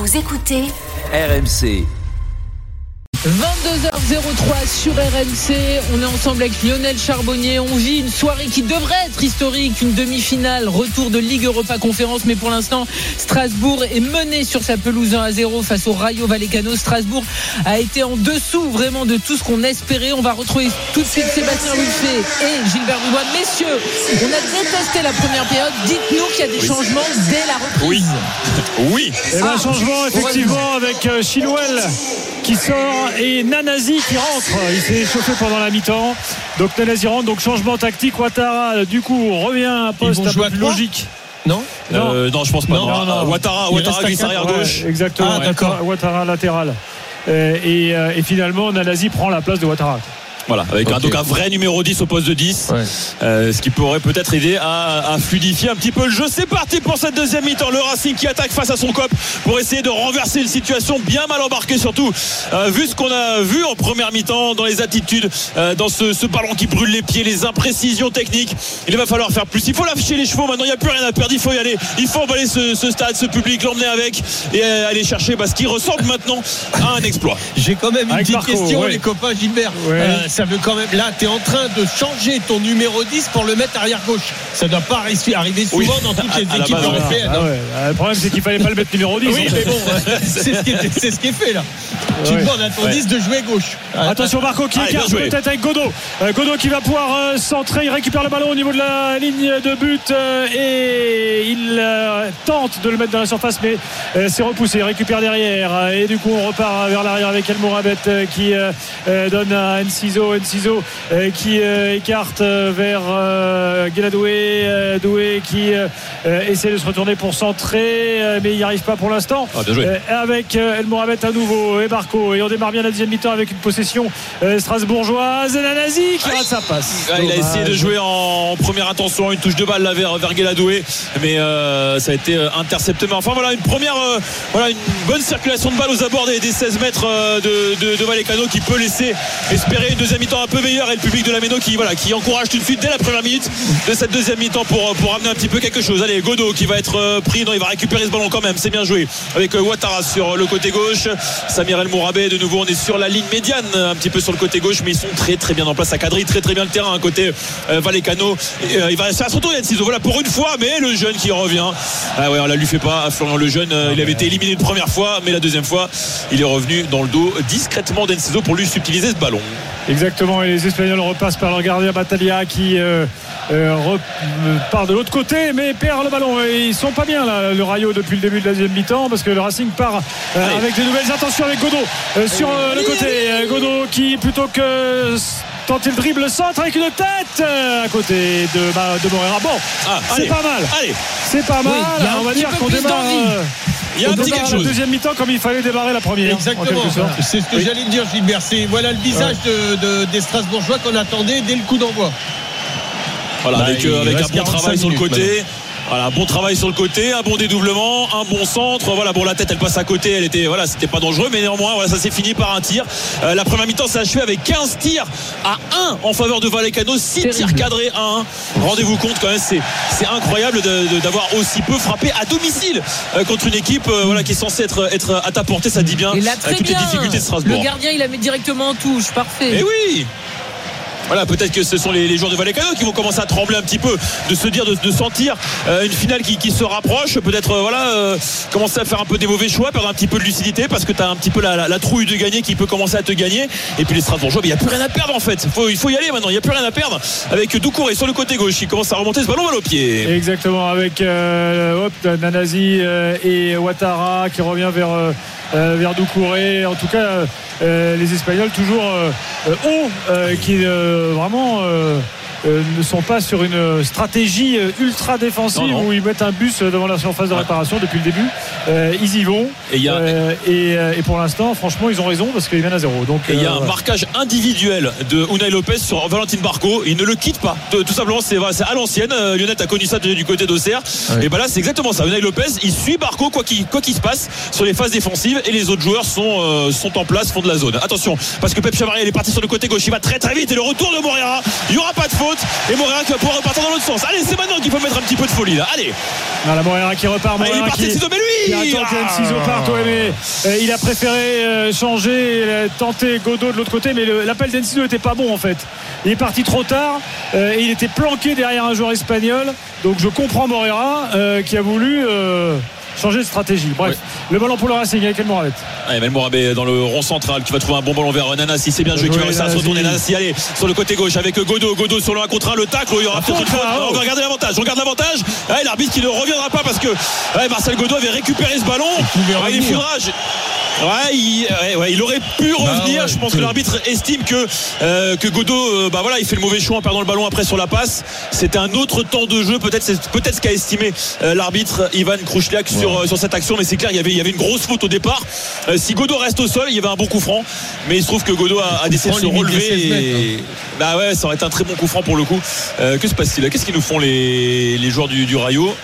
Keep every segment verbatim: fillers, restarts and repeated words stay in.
Vous écoutez R M C. vingt-deux heures trois sur R M C, on est ensemble avec Lionel Charbonnier. On vit une soirée qui devrait être historique, une demi-finale, retour de Ligue Europa Conférence, mais pour l'instant Strasbourg est mené sur sa pelouse un à zéro face au Rayo Vallecano. Strasbourg a été en dessous vraiment de tout ce qu'on espérait. On va retrouver tout de suite Sébastien Rulfet et Gilbert Dubois. Messieurs, on a détesté la première période, dites-nous qu'il y a des changements dès la reprise. Oui, oui. Et ah, un changement effectivement avec Chilwell qui sort et Nanasi qui rentre. Il s'est chauffé pendant la mi-temps. Donc Nanasi rentre, donc changement tactique. Ouattara du coup revient à un poste un peu plus logique. Non euh, non, je pense pas. Non, non, non. Ouattara, Ouattara glisse arrière gauche. Ouais, exactement. Ah, d'accord. Ouattara latéral. Euh, et, et finalement Nanasi prend la place de Ouattara. Voilà, avec okay. un, donc un vrai numéro dix au poste de dix, ouais. euh, ce qui pourrait peut-être aider à, à fluidifier un petit peu le jeu. C'est parti pour cette deuxième mi-temps. Le Racing qui attaque face à son cop pour essayer de renverser une situation bien mal embarquée, surtout euh, vu ce qu'on a vu en première mi-temps dans les attitudes, euh, dans ce, ce ballon qui brûle les pieds, les imprécisions techniques. Il va falloir faire plus. Il faut lâcher les chevaux maintenant. Il n'y a plus rien à perdre. Il faut y aller. Il faut emballer ce, ce stade, ce public, l'emmener avec et euh, aller chercher bah, ce qui ressemble maintenant à un exploit. J'ai quand même une avec petite Marco, question, ouais. les copains Gilbert. Ouais. Euh, ça veut quand même. Là, tu es en train de changer ton numéro dix pour le mettre arrière gauche. Ça ne doit pas arriver souvent oui. dans toutes les à, équipes à européennes. Ah, ouais. Le problème, c'est qu'il fallait pas le mettre numéro dix. Oui, mais bon, c'est ce, qui est, c'est ce qui est fait là. Ouais. Tu demandes à ton ouais. dix de jouer gauche. Attention, Marco qui écarte peut-être avec Godot. Euh, Godot qui va pouvoir euh, centrer. Il récupère le ballon au niveau de la ligne de but euh, et il euh, tente de le mettre dans la surface, mais euh, c'est repoussé. Il récupère derrière. Et du coup, on repart vers l'arrière avec El Mourabet euh, qui euh, donne à Enciso. Enciso Euh, qui euh, écarte euh, vers euh, Guéladoué euh, Doué qui euh, essaie de se retourner pour centrer euh, mais il n'y arrive pas pour l'instant ah, euh, avec euh, El Mourabet à nouveau et Marco, et on démarre bien la deuxième mi-temps avec une possession euh, strasbourgeoise. Nanasi qui rate sa passe. Ah, il a essayé de jouer en première intention, une touche de balle là vers, vers Guéladoué, mais euh, ça a été intercepté. Mais enfin voilà, une première euh, voilà, une bonne circulation de balle aux abords des, des seize mètres euh, de, de, de Vallecano qui peut laisser espérer une deuxième mi-temps un peu meilleur, et le public de la Méno qui, voilà, qui encourage tout de suite dès la première minute de cette deuxième mi-temps pour, pour amener un petit peu quelque chose. Allez, Godot qui va être euh, pris, non, il va récupérer ce ballon quand même, c'est bien joué avec euh, Ouattara sur le côté gauche. Samir El Mourabet, de nouveau on est sur la ligne médiane un petit peu sur le côté gauche, mais ils sont très très bien en place à quadrille, très très bien le terrain côté euh, Vallecano. Et, euh, il va rester à son tour, Yann Ciseaux, voilà pour une fois, mais le jeune qui revient. Ah ouais, on la lui fait pas à Florian le jeune, euh, il avait été éliminé une première fois, mais la deuxième fois il est revenu dans le dos discrètement d'Enciso pour lui subtiliser ce ballon. Exactement, et les Espagnols repassent par leur gardien Battaglia qui euh, euh, repart de l'autre côté mais perd le ballon. Et ils sont pas bien là, le Rayo, depuis le début de la deuxième mi-temps, parce que le Racing part euh, avec des nouvelles intentions avec Godot euh, sur euh, le côté. Euh, Godot qui, plutôt que tenter le dribble, centre avec une tête euh, à côté de, bah, de Moreira. Bon, ah, c'est allez, pas mal. Allez. C'est pas mal. Oui, on va dire qu'on démarre. Euh, Il y a un petit quelque chose. La deuxième mi-temps comme il fallait démarrer la première. Exactement. C'est ce que oui. j'allais dire, Gilbert. C'est voilà le visage ouais. de, de, des Strasbourgeois qu'on attendait dès le coup d'envoi. Voilà, bah, avec, avec un bon travail sur le côté. Maintenant. Voilà, un bon travail sur le côté, un bon dédoublement, un bon centre. Voilà, bon, la tête elle passe à côté, elle était, voilà, c'était pas dangereux, mais néanmoins, voilà, ça s'est fini par un tir. Euh, la première mi-temps s'est achevée avec quinze tirs à un en faveur de Vallecano, six tirs cadrés à un. Rendez-vous compte quand même, c'est, c'est incroyable de, de, d'avoir aussi peu frappé à domicile euh, contre une équipe euh, voilà, qui est censée être, être à ta portée, ça dit bien. Et là, très toutes bien. les difficultés de Strasbourg. Le gardien, il la met directement en touche, parfait. Et oui. Voilà, peut-être que ce sont les, les joueurs de Vallecano qui vont commencer à trembler un petit peu, de se dire, de, de sentir euh, une finale qui, qui se rapproche, peut-être euh, voilà, euh, commencer à faire un peu des mauvais choix, perdre un petit peu de lucidité, parce que tu as un petit peu la, la, la trouille de gagner qui peut commencer à te gagner. Et puis les Strasbourgeois, il n'y a plus rien à perdre en fait. Faut, il faut y aller maintenant, il n'y a plus rien à perdre. Avec Doucouré sur le côté gauche, il commence à remonter ce ballon à au pied. Exactement, avec euh, hop, Nanasi euh, et Ouattara qui revient vers, euh, vers Doucouré. En tout cas, euh, les Espagnols toujours euh, hauts, euh, qui euh, vraiment euh, euh, ne sont pas sur une stratégie ultra défensive non, non. où ils mettent un bus devant la surface de réparation depuis le début. Euh, ils y vont et, y a... euh, et, et pour l'instant franchement ils ont raison parce qu'ils viennent à zéro. Donc il euh, y a un ouais. marquage individuel de Unai Lopez sur Valentin Barco, il ne le quitte pas tout, tout simplement, c'est, c'est à l'ancienne. Lionel a connu ça du côté d'Auxerre ouais. et ben là c'est exactement ça. Unai Lopez il suit Barco quoi qu'il, quoi qu'il se passe sur les phases défensives et les autres joueurs sont, euh, sont en place, font de la zone. Attention parce que Pep Chavarri est parti sur le côté gauche, il va très très vite et le retour de Moreira, il n'y aura pas de faute. faute et Moreira qui va pouvoir repartir dans l'autre sens. Allez, c'est maintenant qu'il faut mettre un petit peu de folie là. Allez. Ah, la Moreira qui repart. Moreira Allez, il est parti qui, de Ciseaux, mais lui qui attend que ah. Ciseaux parte, ouais, mais euh, il a préféré euh, changer, euh, tenter Godot de l'autre côté, mais le, l'appel d'Enciso n'était pas bon en fait. Il est parti trop tard euh, et il était planqué derrière un joueur espagnol. Donc je comprends Moreira euh, qui a voulu euh, changer de stratégie. Bref, oui. Le ballon pour le Racing avec El Mourabet. Allez, El Mourabet dans le rond central qui va trouver un bon ballon vers Nanasi. C'est bien joué, qui va réussir à se retourner. Nanasi, allez, sur le côté gauche avec Godot. Godot sur le un contre un, le tacle. Il y aura peut-être une faute. On va regarder l'avantage. On regarde l'avantage. Allez, l'arbitre qui ne reviendra pas parce que ouais, Marcel Godot avait récupéré ce ballon. Ouais, il faudra. Ouais il, ouais, ouais, il aurait pu revenir. Ah ouais, je pense que l'arbitre estime que, euh, que Godot, euh, bah voilà, il fait le mauvais choix en perdant le ballon après sur la passe. C'était un autre temps de jeu. Peut-être, c'est peut-être ce qu'a estimé euh, l'arbitre Ivan Krušljak ouais. sur, euh, sur cette action. Mais c'est clair, il y avait, il y avait une grosse faute au départ. Euh, si Godot reste au sol, il y avait un bon coup franc. Mais il se trouve que Godot a, a décidé de se relever. Et... Bah ouais, ça aurait été un très bon coup franc pour le coup. Euh, que se passe-t-il? Qu'est-ce qu'ils nous font les, les joueurs du, du Rayo?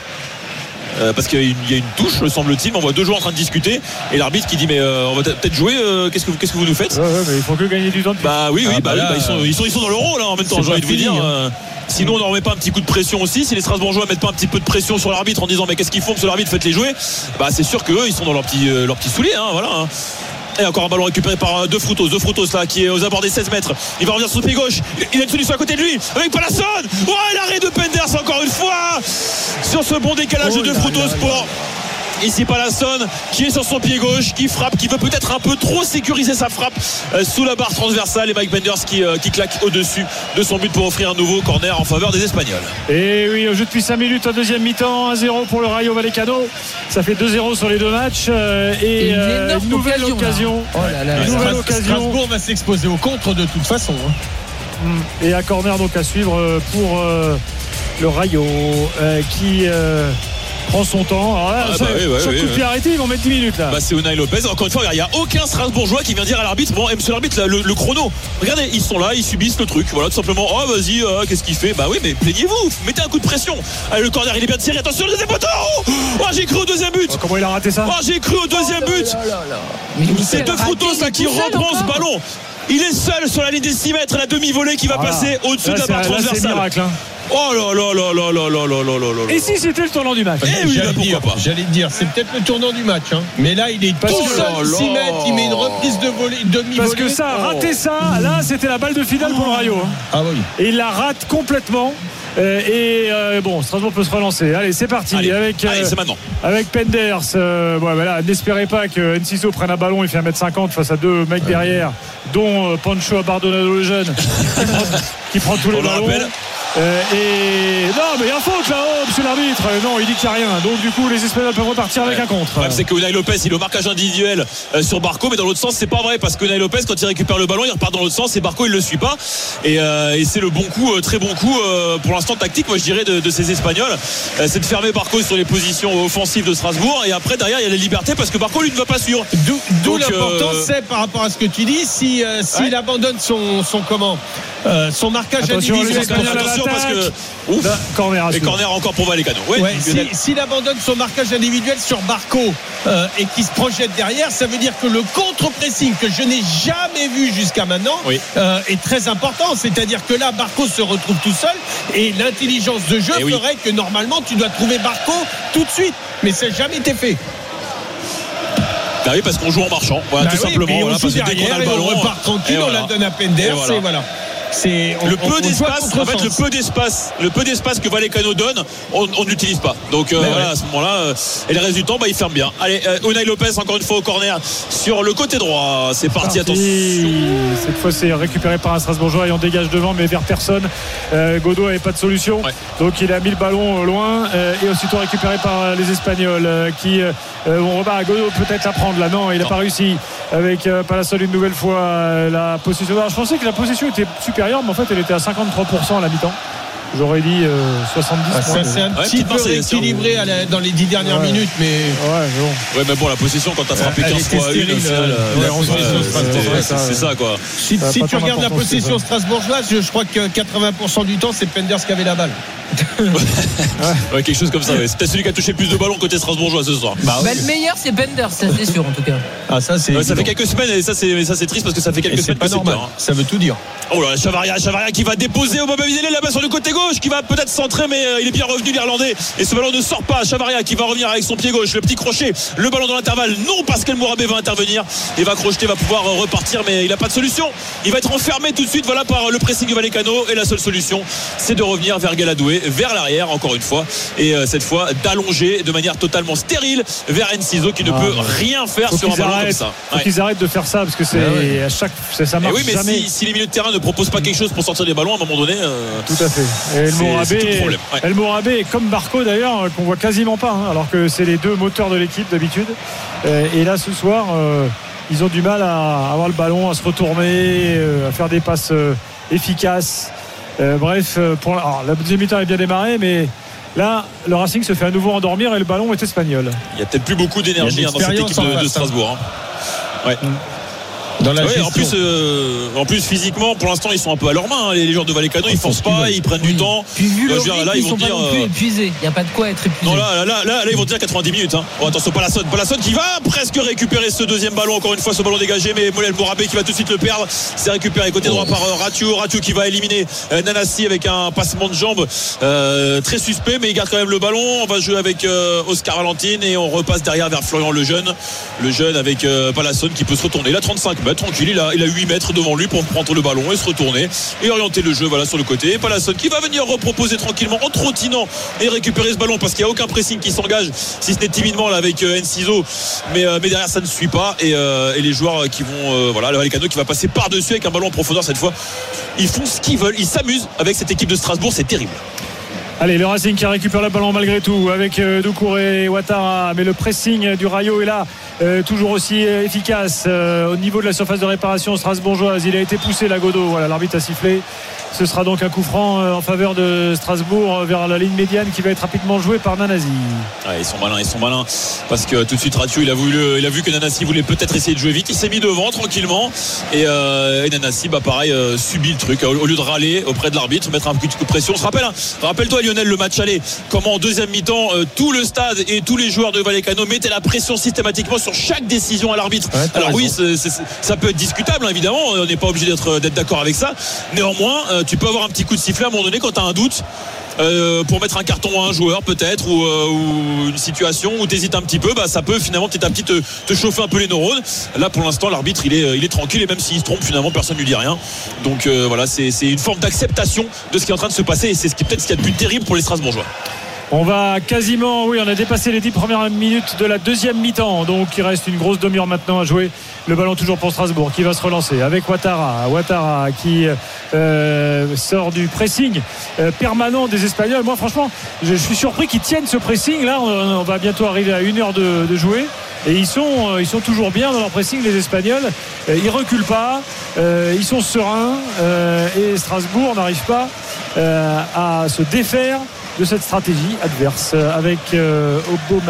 Euh, parce qu'il y a une touche, me semble-t-il. On voit deux joueurs en train de discuter et l'arbitre qui dit mais euh, on va peut-être jouer. Euh, qu'est-ce que qu'est-ce que vous nous faites? Ouais, ouais, mais il faut que gagner du temps. Bah oui, oui, ah, bah, bah, là, bah ils sont ils sont ils sont dans l'euro là en même temps. J'ai envie de vous dire. Euh, sinon on n'en remet pas un petit coup de pression aussi. Si les Strasbourgeois mettent pas un petit peu de pression sur l'arbitre en disant mais qu'est-ce qu'ils font, monsieur l'arbitre, faites-les jouer. Bah c'est sûr que eux ils sont dans leur petit euh, leur petit soulier. Hein, voilà. Hein. Et encore un ballon récupéré par De Frutos. De Frutos là qui est aux abords des seize mètres. Il va revenir sur le pied gauche. Il a une solution à côté de lui avec Palason. Ouais, l'arrêt de Penders encore une fois sur ce bon décalage oh de De Frutos pour ici Palason qui est sur son pied gauche, qui frappe, qui veut peut-être un peu trop sécuriser sa frappe euh, sous la barre transversale, et Mike Penders qui, euh, qui claque au-dessus de son but pour offrir un nouveau corner en faveur des Espagnols. Et oui, au jeu depuis cinq minutes en deuxième mi-temps, un zéro pour le Rayo Vallecano. Ça fait deux zéro sur les deux matchs euh, et, et une, euh, une nouvelle occasion, occasion. Oh là là, une nouvelle occasion. Strasbourg va s'exposer au contre de toute façon. Hein. Et un corner donc à suivre pour euh, le Rayo euh, qui euh, prend son temps. Alors là, ah ça, bah oui, ouais, chaque oui, coup de pied ouais. arrêté, ils vont mettre dix minutes là. Bah c'est Unai Lopez. Encore une fois, il n'y a aucun Strasbourgeois qui vient dire à l'arbitre bon, monsieur l'arbitre, le, le chrono. Regardez, ils sont là, ils subissent le truc. Voilà, tout simplement. Oh vas-y, euh, qu'est-ce qu'il fait? Bah oui, mais plaignez-vous, mettez un coup de pression. Allez, le corner, il est bien tiré. Attention, le deuxième poteau. Oh, j'ai cru au deuxième but. Oh, comment il a raté ça? Oh, j'ai cru au deuxième but. Oh là là là là. C'est De Frutos là qui reprend ce ballon. Il est seul sur la ligne des six mètres, la demi-volée qui va voilà. passer au-dessus là, de la barre transversale. Miracle, hein. Oh là là là là là là là là là là. Et si c'était le tournant du match? Eh oui, j'allais, dire, pas. j'allais dire, c'est peut-être le tournant du match. Hein. Mais là, il est Parce tout seul, six mètres, il met une reprise de volée, demi-volée. Parce que ça, oh. rater ça, là, c'était la balle de finale pour le Rayo. Hein. Ah oui. Et il la rate complètement. Euh, et euh, bon, Strasbourg peut se relancer. Allez, c'est parti. Allez, avec, allez, euh, c'est maintenant. Avec Penders. Euh, bon, voilà, n'espérez pas que Enciso prenne un ballon. Il fait un mètre cinquante face à deux mecs derrière, dont euh, Pancho Abardonado le jeune, qui prend, qui prend tous les On ballons. Euh, et non, mais il y a faute là-haut, monsieur l'arbitre. Euh, non, il dit qu'il n'y a rien. Donc, du coup, les Espagnols peuvent repartir ouais. avec un contre. Ouais, c'est que Unai Lopez, il est au marquage individuel euh, sur Barco, mais dans l'autre sens, c'est pas vrai parce que Unai Lopez, quand il récupère le ballon, il repart dans l'autre sens et Barco, il le suit pas. Et, euh, et c'est le bon coup, euh, très bon coup euh, pour l'instant tactique, moi je dirais, de, de ces Espagnols. Euh, c'est de fermer Barco sur les positions offensives de Strasbourg. Et après, derrière, il y a la liberté parce que Barco, lui, ne va pas suivre. D'où, d'où l'importance, euh... c'est par rapport à ce que tu dis, si, euh, s'il ouais. abandonne son, son comment euh, son marquage attention, individuel. Attention parce que. Ouf. Là, corner et corner encore pour Vallecano. Ouais, ouais, si, s'il abandonne son marquage individuel sur Barco euh, et qu'il se projette derrière, ça veut dire que le contre-pressing que je n'ai jamais vu jusqu'à maintenant oui. euh, est très important. C'est-à-dire que là, Barco se retrouve tout seul et l'intelligence de jeu et ferait oui. que normalement tu dois trouver Barco tout de suite. Mais ça n'a jamais été fait. Bah oui, parce qu'on joue en marchant. Voilà, bah tout oui, simplement. Voilà, on joue derrière, dès qu'on a le ballon, on repart tranquille, on la donne à Penders et voilà. Et voilà. C'est, on, le peu on, d'espace on en fait le peu d'espace le peu d'espace que Vallecano donne on ne l'utilise pas donc euh, voilà, ouais. à ce moment là euh, et le reste du temps bah, il ferme bien. Allez euh, Unai Lopez encore une fois au corner sur le côté droit, c'est parti, parti. Attention, cette fois c'est récupéré par un Strasbourgeois et on dégage devant mais vers personne. euh, Godot n'avait pas de solution ouais. donc il a mis le ballon loin euh, et aussitôt récupéré par les Espagnols euh, qui euh, on rebat à Godot peut-être la prendre là, non il n'a pas réussi avec euh, Palacios une nouvelle fois euh, la possession. Alors, je pensais que la possession était supérieure mais en fait elle était à cinquante-trois pour cent à la mi-temps. J'aurais dit euh, soixante-dix. Ah, ça, c'est un ouais, petit peu rééquilibré à la, dans les dix dernières ouais. minutes, mais. Ouais, mais bon. Ouais, mais bon, la possession, quand t'as frappé quinze fois une, au final, c'est ça, quoi. Si, si tu regardes la possession strasbourgeoise, je, je crois que quatre-vingts pour cent du temps, c'est Penders qui avait la balle. Ouais, quelque chose comme ça. Ouais. C'est peut-être celui qui a touché le plus de ballons côté strasbourgeois ce soir. Bah, bah, le meilleur, c'est Penders, ça c'est sûr en tout cas. Ah, ça, c'est ouais, ça fait quelques semaines et ça c'est, ça c'est triste parce que ça fait quelques et semaines c'est pas que normal. C'est peur, hein. Ça veut tout dire. Oh là, Chavaria, Chavaria qui va déposer au Boba Vidélé là-bas sur le côté gauche, qui va peut-être centrer, mais euh, il est bien revenu l'Irlandais. Et ce ballon ne sort pas. Chavaria qui va revenir avec son pied gauche, le petit crochet, le ballon dans l'intervalle. Non, Pascal Mourabé va intervenir et va crocheter, va pouvoir euh, repartir, mais il n'a pas de solution. Il va être enfermé tout de suite, voilà, par le pressing du Vallecano. Et la seule solution, c'est de revenir vers Galadoué, vers l'arrière, encore une fois. Et euh, cette fois, d'allonger de manière totalement stérile vers Enciso qui ne ah, peut ouais. rien faire sur un ballon arrêtent, comme ça. Faut ouais. qu'ils arrêtent de faire ça parce que c'est ouais. à chaque ça, ça marche et oui, mais jamais. Si, si les milieux de terrain ne proposent pas quelque chose pour sortir des ballons à un moment donné, euh, tout à fait. Et El Morabé, ouais. El Morabé comme Barco d'ailleurs qu'on voit quasiment pas, hein, alors que c'est les deux moteurs de l'équipe d'habitude. Et là ce soir, euh, ils ont du mal à avoir le ballon, à se retourner, euh, à faire des passes euh, efficaces. Euh, bref, pour la, alors, la deuxième mi-temps est bien démarrée, mais là, le Racing se fait à nouveau endormir et le ballon est espagnol. Il y a peut-être plus beaucoup d'énergie hein, dans cette équipe de, de Strasbourg. Hein. Ouais. Mmh. Dans la ouais, en plus, euh, en plus physiquement, pour l'instant, ils sont un peu à leur main. Hein, les, les joueurs de Vallecano, ils forcent pas, ils prennent oui. du temps. Puis vu le rythme, là, ils, ils vont sont dire, pas non plus épuisés. Il n'y a pas de quoi être épuisé. Non, là, là, là, là, là, ils vont dire quatre-vingt-dix minutes. Hein. Oh, attention, Palasson, Palasson qui va presque récupérer ce deuxième ballon. Encore une fois, ce ballon dégagé, mais Molel Morabé qui va tout de suite le perdre. C'est récupéré côté droit par euh, Ratio, Ratio qui va éliminer euh, Nanassi avec un passement de jambes euh, très suspect, mais il garde quand même le ballon. On va jouer avec euh, Oscar Valentine et on repasse derrière vers Florian Lejeune, le jeune avec euh, Palasson qui peut se retourner. Il a trente-cinq mètres, tranquille, il a, il a huit mètres devant lui pour prendre le ballon et se retourner et orienter le jeu voilà sur le côté. Palasson qui va venir reproposer tranquillement en trottinant et récupérer ce ballon parce qu'il n'y a aucun pressing qui s'engage, si ce n'est timidement là avec euh, Enciso, mais, euh, mais derrière ça ne suit pas et, euh, et les joueurs qui vont euh, voilà, le Vallecano qui va passer par-dessus avec un ballon en profondeur cette fois. Ils font ce qu'ils veulent, ils s'amusent avec cette équipe de Strasbourg, c'est terrible. Allez, le Racing qui récupère le ballon malgré tout avec euh, Doucouré et Ouattara, mais le pressing du Rayo est là, euh, toujours aussi euh, efficace euh, au niveau de la surface de réparation strasbourgeoise. Il a été poussé là, Godot, voilà, l'arbitre a sifflé. Ce sera donc un coup franc euh, en faveur de Strasbourg euh, vers la ligne médiane qui va être rapidement joué par Nanasi. Ouais, ils sont malins, ils sont malins parce que tout de suite Ratio il a voulu, il a vu que Nanasi voulait peut-être essayer de jouer vite, il s'est mis devant tranquillement et, euh, et Nanasi bah pareil euh, subit le truc au, au lieu de râler auprès de l'arbitre, mettre un petit coup de pression. On se rappelle, hein, rappelle-toi Lionel le match aller, comment en deuxième mi-temps euh, tout le stade et tous les joueurs de Vallecano mettaient la pression systématiquement sur chaque décision à l'arbitre. Ouais, alors raison. Oui c'est, c'est, ça peut être discutable hein, évidemment, on n'est pas obligé d'être, d'être d'accord avec ça, néanmoins euh, tu peux avoir un petit coup de sifflet à un moment donné quand tu as un doute euh, pour mettre un carton à un joueur peut-être ou, euh, ou une situation où tu hésites un petit peu, bah, ça peut finalement petit à petit te, te chauffer un peu les neurones. Là pour l'instant l'arbitre il est, il est tranquille et même s'il se trompe finalement personne ne lui dit rien, donc euh, voilà c'est, c'est une forme d'acceptation de ce qui est en train de se passer et c'est ce qui peut-être ce qu'il y a de plus terrible pour les Strasbourgeois. On va quasiment, oui, on a dépassé les dix premières minutes de la deuxième mi-temps. Donc il reste une grosse demi-heure maintenant à jouer. Le ballon toujours pour Strasbourg qui va se relancer avec Ouattara. Ouattara qui euh, sort du pressing euh, permanent des Espagnols. Moi franchement, je, je suis surpris qu'ils tiennent ce pressing. Là, on, on va bientôt arriver à une heure de, de jouer. Et ils sont, ils sont toujours bien dans leur pressing, les Espagnols. Ils reculent pas, euh, ils sont sereins. Euh, et Strasbourg n'arrive pas euh, à se défaire de cette stratégie adverse avec euh,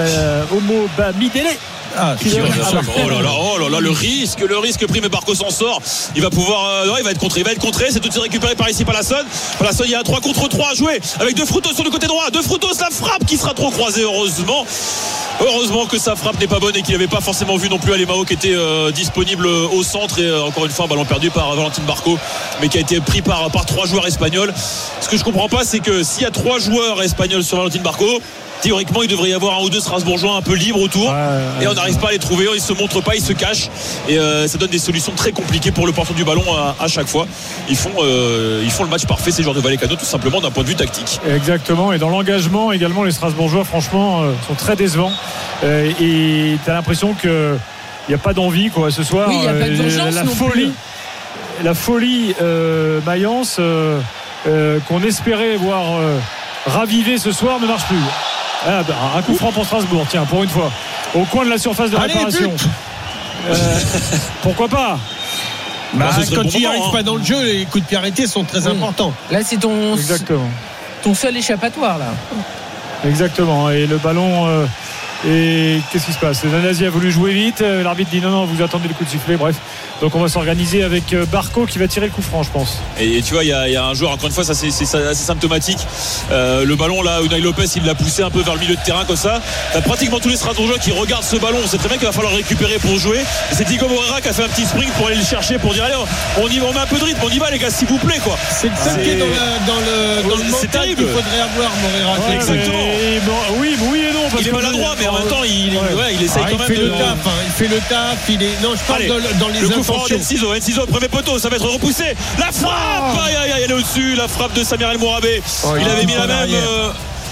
Omo Bamidele. Ah, oh là là, oh là là, le risque, le risque pris, mais Barco s'en sort. Il va pouvoir, euh, non, il va être contré, il va être contré. C'est tout de suite récupéré par ici Palasson. Palasson, il y a un trois contre trois à jouer avec De Frutos sur le côté droit. De Frutos, la frappe qui sera trop croisée, heureusement. Heureusement que sa frappe n'est pas bonne et qu'il n'avait pas forcément vu non plus Alemao qui était euh, disponible au centre et euh, encore une fois un ballon perdu par Valentin Barco mais qui a été pris par, par trois joueurs espagnols. Ce que je comprends pas c'est que s'il y a trois joueurs espagnols sur Valentin Barco, théoriquement il devrait y avoir un ou deux Strasbourgeois un peu libres autour ouais, ouais, et on n'arrive pas à les trouver, ils se montrent pas, ils se cachent et euh, ça donne des solutions très compliquées pour le porteur du ballon à, à chaque fois. Ils font, euh, ils font le match parfait ces joueurs de Vallecano tout simplement d'un point de vue tactique. Exactement, et dans l'engagement également les Strasbourgeois franchement euh, sont très décevants euh, et tu as l'impression que il n'y a pas d'envie quoi ce soir. Oui, il n'y a pas d'urgence la, non folie, plus. La folie euh, Mayence euh, euh, qu'on espérait voir euh, raviver ce soir ne marche plus. Ah, bah, un coup franc pour Strasbourg, tiens, pour une fois, au coin de la surface de Allez, réparation. Euh, pourquoi pas bah, bah, quand bon tu n'y arrives hein. pas dans le jeu, les coups de pied arrêtés sont très mmh. importants. Là, c'est ton. Exactement. ton seul échappatoire là. Exactement. Et le ballon. Euh... Et qu'est-ce qui se passe? Nanasi a voulu jouer vite. L'arbitre dit non, non, vous attendez le coup de sifflet. Bref. Donc on va s'organiser avec Barco qui va tirer le coup franc, je pense. Et, et tu vois, il y, y a un joueur, encore une fois, ça c'est, c'est, c'est assez symptomatique. Euh, le ballon là, Unai Lopez, il l'a poussé un peu vers le milieu de terrain comme ça. T'as pratiquement tous les Strasbourgeois qui regardent ce ballon. On sait très bien qu'il va falloir récupérer pour jouer. Et c'est Diego Moreira qui a fait un petit sprint pour aller le chercher, pour dire allez, on y va, on met un peu de rythme, on y va les gars, s'il vous plaît quoi. C'est le seul c'est... qui est dans, la, dans le, dans le c'est mental terrible. qu'il faudrait avoir, Moreira. Ouais, exactement. Mais, bon, oui, oui et non. Parce il est maladroit, mais en même temps, il, ouais. Ouais, il essaye ah, quand il même fait de. Le taf, hein, il fait le taf. Il est. Non, je parle allez, dans, dans les le coup intentions. franc d'Enciso, Enciso, premier poteau, ça va être repoussé. La frappe, oh. aïe, aïe, aïe, elle est au-dessus. La frappe de Samir El Mourabé. Oh, il, il avait mis la même. Euh,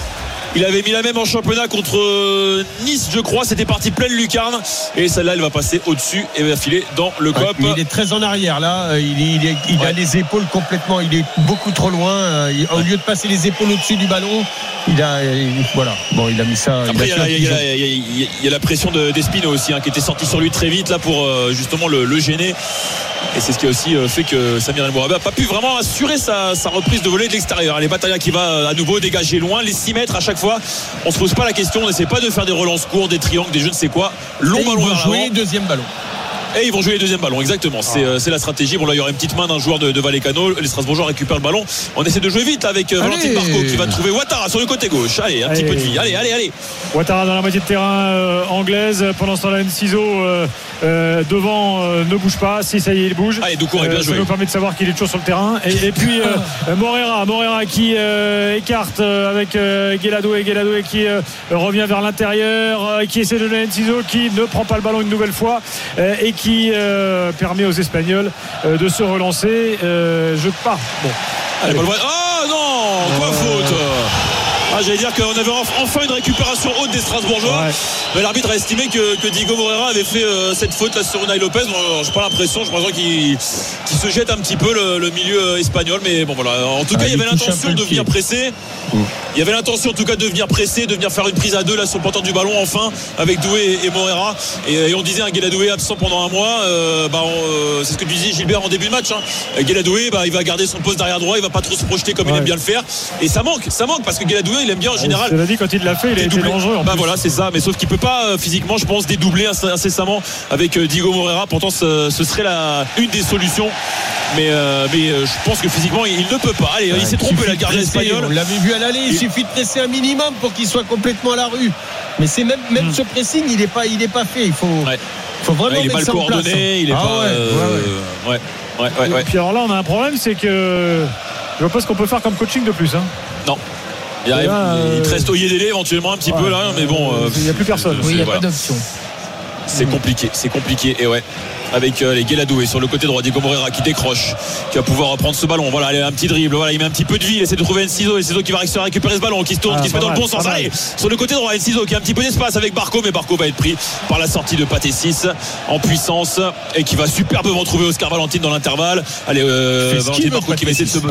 il avait mis la même en championnat contre Nice, je crois. C'était parti pleine lucarne. Et celle-là, elle va passer au-dessus et va filer dans le cop. Ouais, il est très en arrière là. Il, est, il, est, il ouais. a les épaules complètement. Il est beaucoup trop loin. Il, au lieu de passer les épaules au-dessus du ballon, il a. Il, voilà. Bon, il a mis ça. Après, il, a il, y, a, il, y, a, il, y a, il y a la pression de, d'Espino aussi, hein, qui était sorti sur lui très vite là pour euh, justement le, le gêner. Et c'est ce qui a aussi fait que Samir El Mourabé n'a pas pu vraiment assurer sa, sa reprise de volée de l'extérieur. Les Batailla qui va à nouveau dégager loin, les six mètres à chaque fois. On se pose pas la question, on n'essaie pas de faire des relances courtes, des triangles, des je ne sais quoi. Long et ballon vers l'avant. Jouer deuxième ballon. Et ils vont jouer les deuxième ballon, exactement. C'est, ah. euh, c'est la stratégie. Bon là il y aura une petite main d'un joueur de, de Vallecano. Les Strasbourgeois récupèrent le ballon. On essaie de jouer vite là, avec euh, Valentin Barco qui va trouver Ouattara sur le côté gauche. Allez, un allez. petit peu de vie. Allez, allez, allez. Ouattara dans la moitié de terrain euh, anglaise. Pendant ce temps-là, Enciso euh, euh, devant euh, ne bouge pas. Si ça y est, il bouge. Allez, Doucouré est bien euh, joué. Ça nous permet de savoir qu'il est toujours sur le terrain. Et, et puis euh, Moreira, Moreira qui euh, écarte euh, avec euh, Gueladoué, Gueladoué qui euh, revient vers l'intérieur, euh, qui essaie de donner Enciso, qui ne prend pas le ballon une nouvelle fois euh, et qui euh, permet aux Espagnols euh, de se relancer. Euh, je pars. Bon. Allez, Allez. Oh non, quoi oh. faute. Ah, j'allais dire qu'on avait enfin une récupération haute des Strasbourgeois, ouais. mais l'arbitre a estimé que, que Diego Moreira avait fait euh, cette faute là sur Unai Lopez. Bon, j'ai pas l'impression, je pense qu'il, qu'il se jette un petit peu le, le milieu espagnol, mais bon voilà. En tout cas, ah, il y avait l'intention de venir presser. Mmh. Il y avait l'intention en tout cas de venir presser, de venir faire une prise à deux là sur le porteur du ballon enfin avec Doué et, et Moreira. Et, et on disait un Gueladoué absent pendant un mois. Euh, bah, on, euh, c'est ce que tu disais Gilbert en début de match. Hein. Gueladoué, bah, il va garder son poste d'arrière droit, il va pas trop se projeter comme ouais. il aime bien le faire. Et ça manque, ça manque parce que Gueladoué il aime bien en général. Je l'ai dit quand il l'a fait, il a été dangereux. En bah plus. Voilà, c'est ça. Mais sauf qu'il peut pas euh, physiquement, je pense, dédoubler incessamment avec euh, Diego Moreira. Pourtant, ce, ce serait la une des solutions. Mais, euh, mais euh, je pense que physiquement, il, il ne peut pas. Allez, ouais, il s'est trompé, la gardien espagnol. On l'avait vu à l'aller. Il, il suffit de presser un minimum pour qu'il soit complètement à la rue. Mais c'est même, même mmh. ce pressing, il n'est pas, il est pas fait. Il faut, ouais. faut vraiment. Ouais, il est mal coordonné. Place, hein. Il est ah, pas. Ouais, euh, ouais, ouais. ouais, ouais, ouais. Et puis alors là, on a un problème, c'est que je vois pas ce qu'on peut faire comme coaching de plus. Hein. Non. Il, arrive, là, il te reste Oyedele éventuellement un petit ouais, peu là, mais bon. Euh, il n'y a plus personne. Oui, il n'y a voilà. pas d'option. C'est mmh. compliqué, c'est compliqué. Et ouais. Avec euh, les Gueladoué sur le côté droit, Diego Moreira qui décroche, qui va pouvoir reprendre ce ballon. Voilà, allez, un petit dribble, voilà, il met un petit peu de vie, il essaie de trouver Enciso, Enciso qui va récupérer ce ballon, qui se tourne, ah, qui se met dans mal, le bon sens. Allez, sur le côté droit, Enciso qui a un petit peu d'espace avec Barco, mais Barco va être pris par la sortie de Pathé six en puissance et qui va superbement trouver Oscar Valentine dans l'intervalle. Allez, euh, Valentine Barco qui va essayer de se.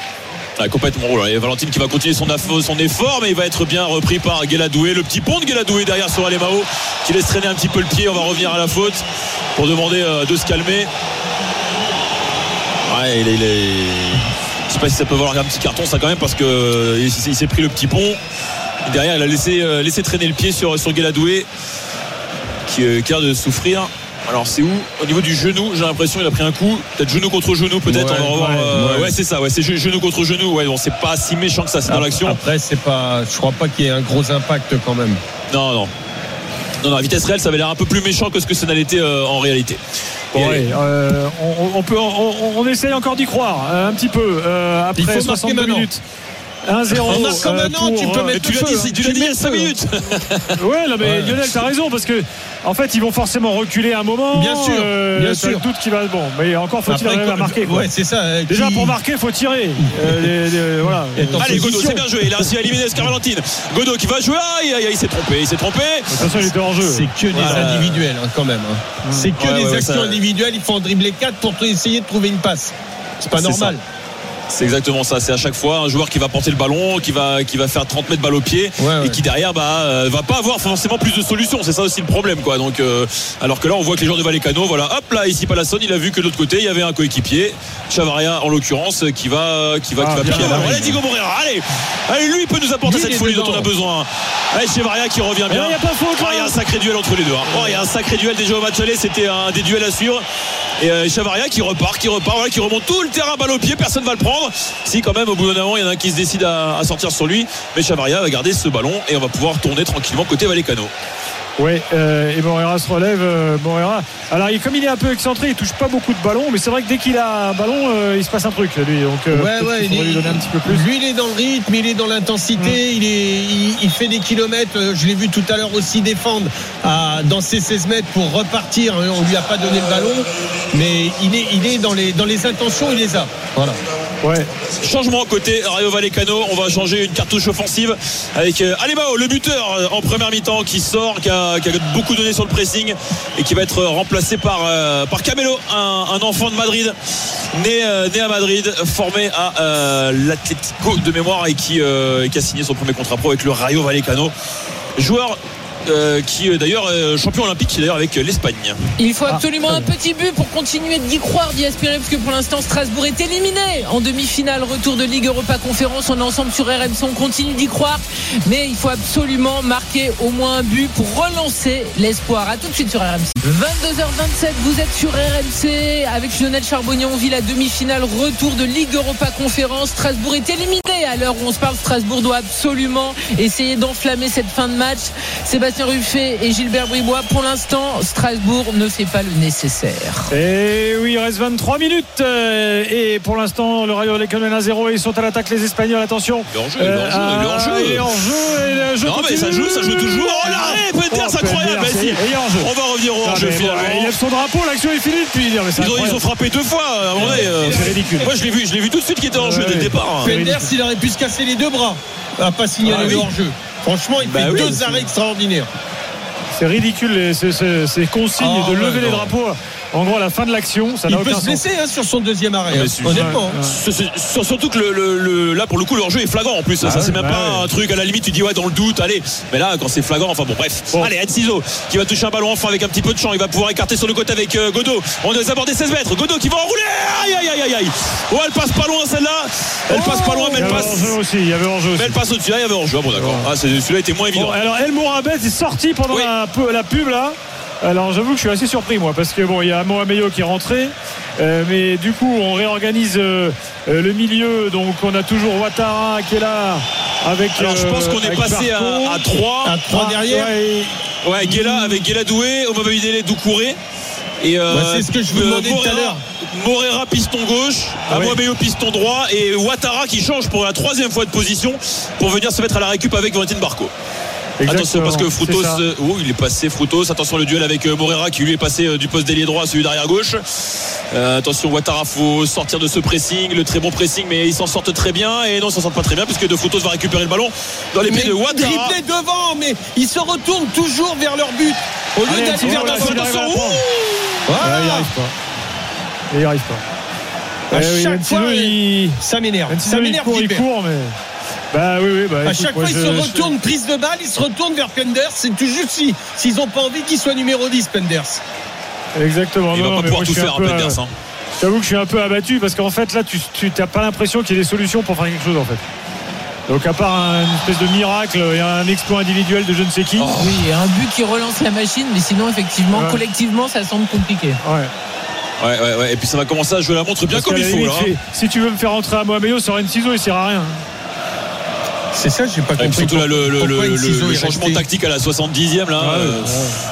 Ah, complètement. Oh là, et Valentine qui va continuer son, affo, son effort, mais il va être bien repris par Gueladoué. Le petit pont de Gueladoué derrière sur Alemao qui laisse traîner un petit peu le pied. On va revenir à la faute pour demander euh, de se calmer. Ouais, il est, il est... je sais pas si ça peut valoir un petit carton ça quand même parce que euh, il, il s'est pris le petit pont. Et derrière, il a laissé, euh, laissé traîner le pied sur, sur Gueladoué qui, euh, qui a l'air de souffrir. Alors c'est où? Au niveau du genou, j'ai l'impression qu'il a pris un coup. Peut-être genou contre genou, peut-être. Ouais, on va revoir. Ouais, euh, ouais. ouais c'est ça. Ouais, c'est genou contre genou. Ouais, bon, c'est pas si méchant que ça. C'est après, dans l'action. Après, c'est pas. Je crois pas qu'il y ait un gros impact quand même. Non, non. Non, non. À vitesse réelle, ça avait l'air un peu plus méchant que ce que ça n'allait été euh, en réalité. Bon, ouais, euh, on, on peut, on, on essaye encore d'y croire euh, un petit peu euh, après soixante-deux minutes. un zéro. On marque comme un an, tu peux mettre tu l'as dit, hein. tu l'as dit il y a cinq minutes. Ouais, là, mais ouais. Lionel, t'as raison parce que en fait, ils vont forcément reculer un moment. Bien sûr, euh, bien sûr. Le doute qui va bon, mais encore faut-il arriver à marquer. Quoi. Ouais, c'est ça. Déjà qui... pour marquer, faut tirer. euh, les, les, voilà. Allez, Godot, c'est bien joué. Il a réussi à éliminer Oscar Valentine. Godot qui va jouer. Aïe, aïe, aïe, il s'est trompé, il s'est trompé. De toute façon, il était hors jeu. C'est que des voilà. individuels hein, quand même. Hein. Mmh. C'est que ouais, des ouais, actions ça... individuelles. Il faut en dribbler quatre pour essayer de trouver une passe. C'est pas c'est normal. Ça. C'est exactement ça. C'est à chaque fois un joueur qui va porter le ballon, qui va, qui va faire trente mètres balle au pied ouais, ouais. et qui derrière bah, euh, va pas avoir forcément plus de solutions. C'est ça aussi le problème, quoi. Donc, euh, alors que là, on voit que les joueurs de Vallecano, voilà, hop là, ici Palassone, il a vu que de l'autre côté, il y avait un coéquipier, Chavaria en l'occurrence, qui va, qui va, ah, qui va pied. Alors, allez, Diego Moreira, allez, allez, lui, il peut nous apporter cette folie dont on a besoin. Allez, Chavaria qui revient bien. Il y a pas faute. Oh, il y a un sacré duel entre les deux. Hein. Oh, il y a un sacré duel déjà au match aller. C'était un des duels à suivre. Et euh, Chavaria qui repart, qui repart, voilà, qui remonte tout le terrain balle au pied. Personne va le prendre. Si quand même au bout d'un moment, il y en a un qui se décide à, à sortir sur lui. Mais Chavaria va garder ce ballon et on va pouvoir tourner tranquillement côté Vallecano. Oui, euh, et Moreira se relève. Euh, Moreira, alors il, comme il est un peu excentré, il touche pas beaucoup de ballons, mais c'est vrai que dès qu'il a un ballon, euh, il se passe un truc lui. Donc, euh, ouais, ouais, il, lui donner un petit peu plus. Lui, il est dans le rythme, il est dans l'intensité, mmh. il, est, il, il fait des kilomètres. Je l'ai vu tout à l'heure aussi défendre à, dans ses seize mètres pour repartir. On lui a pas donné le ballon, mais il est, il est dans les, dans les intentions, il les a. Voilà. Ouais. Changement côté Rayo Vallecano, on va changer une cartouche offensive avec euh, Alemao, le buteur euh, en première mi-temps qui sort, qui a, qui a beaucoup donné sur le pressing et qui va être remplacé par, euh, par Camelo, un, un enfant de Madrid, né, euh, né à Madrid, formé à euh, l'Atlético de mémoire et qui, euh, qui a signé son premier contrat pro avec le Rayo Vallecano. Joueur Euh, qui est d'ailleurs euh, champion olympique d'ailleurs avec l'Espagne. Il faut absolument ah, un petit but pour continuer d'y croire, d'y aspirer, parce que pour l'instant Strasbourg est éliminé en demi-finale, retour de Ligue Europa Conférence. On est ensemble sur R M C, on continue d'y croire, mais il faut absolument marquer au moins un but pour relancer l'espoir. À tout de suite sur R M C. vingt-deux heures vingt-sept, vous êtes sur R M C avec Lionel Charbonnier. On vit la demi-finale, retour de Ligue Europa Conférence. Strasbourg est éliminé. À l'heure où on se parle, Strasbourg doit absolument essayer d'enflammer cette fin de match. Sébastien Ruffet et Gilbert Bribois, pour l'instant Strasbourg ne fait pas le nécessaire. Et oui, il reste vingt-trois minutes et pour l'instant le Rayo Vallecano est à zéro et ils sont à l'attaque les Espagnols. Attention, le hors-jeu, euh, le hors-jeu, il est hors-jeu et le jeu non continue. mais ça joue, ça joue toujours. Oh l'arrêt, Peders, c'est incroyable. Si. On va revenir au hors-jeu finalement. Il lève son drapeau, l'action est finie depuis. Mais ils, ont, ils ont frappé deux fois. À un moment donné, euh, c'est ridicule. Moi je l'ai vu, je l'ai vu tout de suite qui était en jeu dès le départ. Peders, il aurait pu se casser les deux bras à pas signaler le hors-jeu. Franchement, il fait deux arrêts extraordinaires. C'est ridicule ces, ces, ces consignes oh, de lever ouais, les drapeaux en gros à la fin de l'action. Ça il n'a peut aucun se blesser hein, sur son deuxième arrêt ouais, hein, honnêtement ouais, ouais. Surtout que le, le, le, là pour le coup le hors-jeu est flagrant en plus ah, ça ouais, c'est même ouais, pas ouais. un truc à la limite tu dis ouais dans le doute allez, mais là quand c'est flagrant enfin bon bref bon. Allez Enciso qui va toucher un ballon enfin avec un petit peu de champ, il va pouvoir écarter sur le côté avec euh, Godot. On a abordé seize mètres, Godot qui va enrouler, aïe aïe aïe aïe. Oh elle passe pas loin celle-là, elle oh, passe pas loin mais elle passe aussi, il y avait hors-jeu aussi. Mais elle passe au-dessus, ah, il y avait hors-jeu, ah, bon d'accord ah, celui-là était moins évident. Bon, alors El Mourabet est sorti pendant oui. la, la pub là. Alors j'avoue que je suis assez surpris moi parce que bon il y a Mohameyo qui est rentré euh, mais du coup on réorganise euh, le milieu, donc on a toujours Ouattara qui est là avec alors je pense qu'on est passé à, à trois à trois derrière ouais, ouais Guela avec Guela Doué, Omabidele Doucouré et euh, bah, c'est ce que je vous demandais Moreira, tout à l'heure. Moreira piston gauche, ah ouais. Mohameyo piston droit et Ouattara qui change pour la troisième fois de position pour venir se mettre à la récup avec Valentin Barco. Exactement. Attention parce que Frutos euh, oh, il est passé Frutos, attention le duel avec euh, Moreira qui lui est passé euh, du poste d'ailier droit à celui d'arrière gauche. Euh, attention Ouattara, faut sortir de ce pressing, le très bon pressing mais ils s'en sortent très bien et non ils s'en sortent pas très bien puisque De Frutos va récupérer le ballon dans les pieds de Ouattara. Dribblé devant mais ils se retournent toujours vers leur but au lieu d'aller vers leur but. Attention, voilà. Il n'y arrive pas. Il n'y arrive pas. À eh chaque oui, fois il... ça m'énerve. Ça m'énerve il, il court mais bah oui, oui, bah, à écoute, chaque fois, je, ils se je, retournent, je... prise de balle, ils se retournent vers Penders. C'est tout juste si, s'ils n'ont pas envie qu'il soit numéro dix, Penders. Exactement. Il non, va pas pouvoir tout faire à Penders. Hein. J'avoue que je suis un peu abattu parce qu'en fait, là, tu n'as pas l'impression qu'il y ait des solutions pour faire quelque chose en fait. Donc, à part un, une espèce de miracle et un exploit individuel de je ne sais qui. Oh. Oui, un but qui relance la machine, mais sinon, effectivement, ouais. collectivement, ça semble compliqué. Ouais. Ouais, ouais, ouais. Et puis ça va commencer à jouer la montre bien parce comme il faut. Limite, là, hein. Si tu veux me faire rentrer à Mohameyo sur Enciso, il sert à rien. C'est ça, j'ai pas compris. Surtout là, le, le, le, le, le changement tactique à la soixante-dixième là. Ah, euh...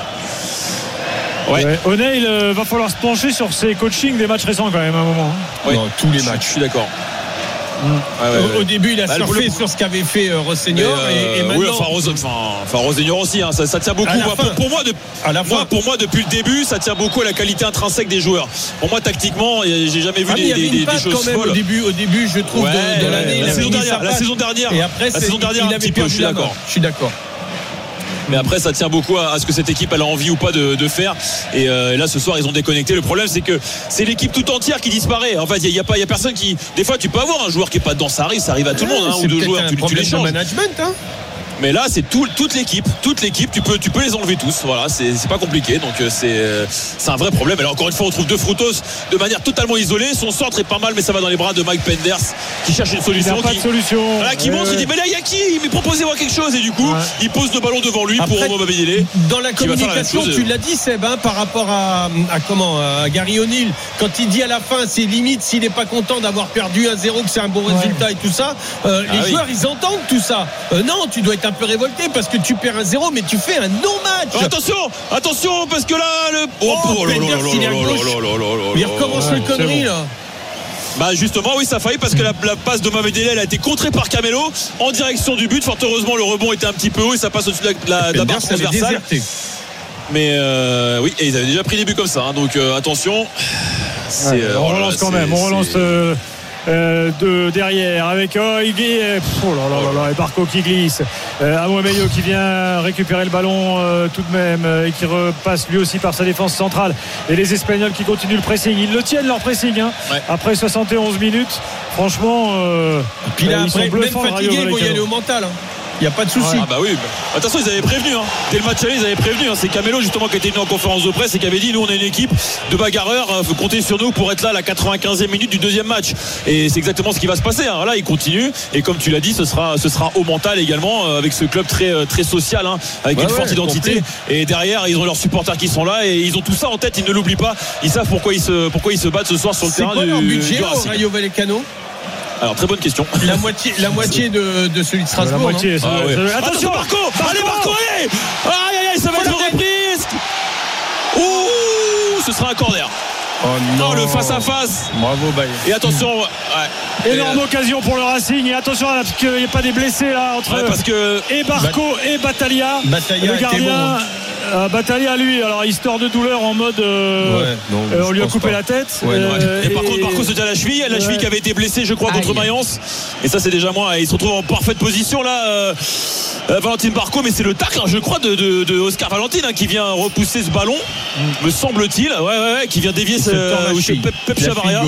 ouais. Ouais. O'Neil euh, va falloir se pencher sur ses coachings des matchs récents quand même à un moment. Ouais. Non, tous les matchs. Je suis d'accord. Mmh. Ouais, ouais, ouais. Au, au début, il a bah, surfé le... sur ce qu'avait fait euh, Rosseignor et, euh, et, et maintenant. Oui, enfin, Rose, enfin, enfin Rosseignor aussi. Hein, ça, ça tient beaucoup. Moi, pour, pour moi, de, moi, pour moi, depuis le début, ça tient beaucoup à la qualité intrinsèque des joueurs. Pour moi, tactiquement, j'ai jamais vu ah, des, des, des, des choses quand même folles. Au début, au début, je trouve ouais, de, de l'année. La, saison dernière, la saison dernière. Et après, la saison dernière, un petit peu. Je suis d'accord. Je suis d'accord. mais après ça tient beaucoup à, à ce que cette équipe elle a envie ou pas de, de faire. Et euh, là ce soir ils ont déconnecté. Le problème c'est que c'est l'équipe tout entière qui disparaît. En fait il y a, a pas il y a personne qui, des fois tu peux avoir un joueur qui est pas dedans, ça arrive ça arrive à tout le monde, hein, ou deux joueurs tu, tu les changes. Management, hein. Mais là c'est tout, toute l'équipe toute l'équipe tu peux, tu peux les enlever tous, voilà, c'est, c'est pas compliqué, donc c'est, c'est un vrai problème. Et là encore une fois on trouve deux Frutos de manière totalement isolée, son centre est pas mal mais ça va dans les bras de Mike Penders qui cherche une solution, il n'a pas qui, de solution. Voilà, qui euh... montre, il dit mais là il y a qui, il proposez-moi quelque chose, et du coup ouais. il pose le ballon devant lui. Après, pour Romain Babédélé dans la communication la tu l'as dit Seb, hein, par rapport à, à comment à Gary O'Neill, quand il dit à la fin c'est limite s'il n'est pas content d'avoir perdu un zéro, que c'est un bon ouais. résultat et tout ça, euh, ah les oui. joueurs ils entendent tout ça. euh, non tu dois être un peu révolté parce que tu perds un zéro mais tu fais un non-match. Oh, attention attention parce que là le oh, oh Penders il est à gauche, il recommence le connerie là. Bah justement oui ça a failli parce que la, la passe de Babédélé elle a été contrée par Camelo en direction du but. Fort heureusement le rebond était un petit peu haut et ça passe au-dessus de la, la, la barre transversale. Mais euh, oui, et ils avaient déjà pris des buts comme ça, hein, donc euh, attention. C'est, ouais, on relance quand même, on relance euh, euh, de derrière avec oh, il glisse, oh là là là là, et Barco qui glisse, euh, Amoemeyo qui vient récupérer le ballon euh, tout de même euh, et qui repasse lui aussi par sa défense centrale, et les Espagnols qui continuent le pressing, ils le tiennent leur pressing, hein, ouais. après soixante et onze minutes, franchement. Euh, Puis là, ils après, sont même fatigués, il faut y aller au mental. Hein. Il n'y a pas de souci. Ah bah oui. Attention, ils avaient prévenu. Hein. Dès le match aller, ils avaient prévenu. Hein. C'est Camelo justement qui était venu en conférence de presse et qui avait dit nous on est une équipe de bagarreurs. Il faut compter sur nous pour être là à la quatre-vingt-quinzième minute du deuxième match. Et c'est exactement ce qui va se passer. Hein. Là, il continue. Et comme tu l'as dit, ce sera, ce sera au mental également, avec ce club très, très social, hein, avec bah une ouais, forte identité. Compris. Et derrière, ils ont leurs supporters qui sont là et ils ont tout ça en tête. Ils ne l'oublient pas. Ils savent pourquoi ils se, pourquoi ils se battent ce soir sur le c'est terrain quoi du, leur budget du au Rayo Vallecano? Alors très bonne question. La moitié, la moitié de, de celui de Strasbourg. La moitié. Non ça ah, ouais. ça Attention Marco, allez Marco, allez. Aïe aïe aïe, ça va être une reprise. Ouh, ce sera un corner. Oh non, oh, le face à face. Bravo Baye. Et attention, ouais. énorme et occasion pour le Racing, et attention là, parce qu'il n'y a pas des blessés là entre ouais, parce que et Barco Bat- et Battaglia. Battaglia le gardien. Bon, hein. Euh, Battaglia lui, alors histoire de douleur en mode euh, ouais, non, euh, on lui a coupé pas. la tête ouais, euh, et, et par contre Barco se tient à la cheville la ouais. cheville qui avait été blessée je crois contre Mayence, et ça c'est déjà moins, et il se retrouve en parfaite position là, euh, euh, Valentin Barco, mais c'est le tacle hein, je crois de, de, de Oscar Valentin hein, qui vient repousser ce ballon, mm. me semble-t-il, ouais, ouais, ouais, qui vient dévier ce, euh, Pep, Pep Chavaria.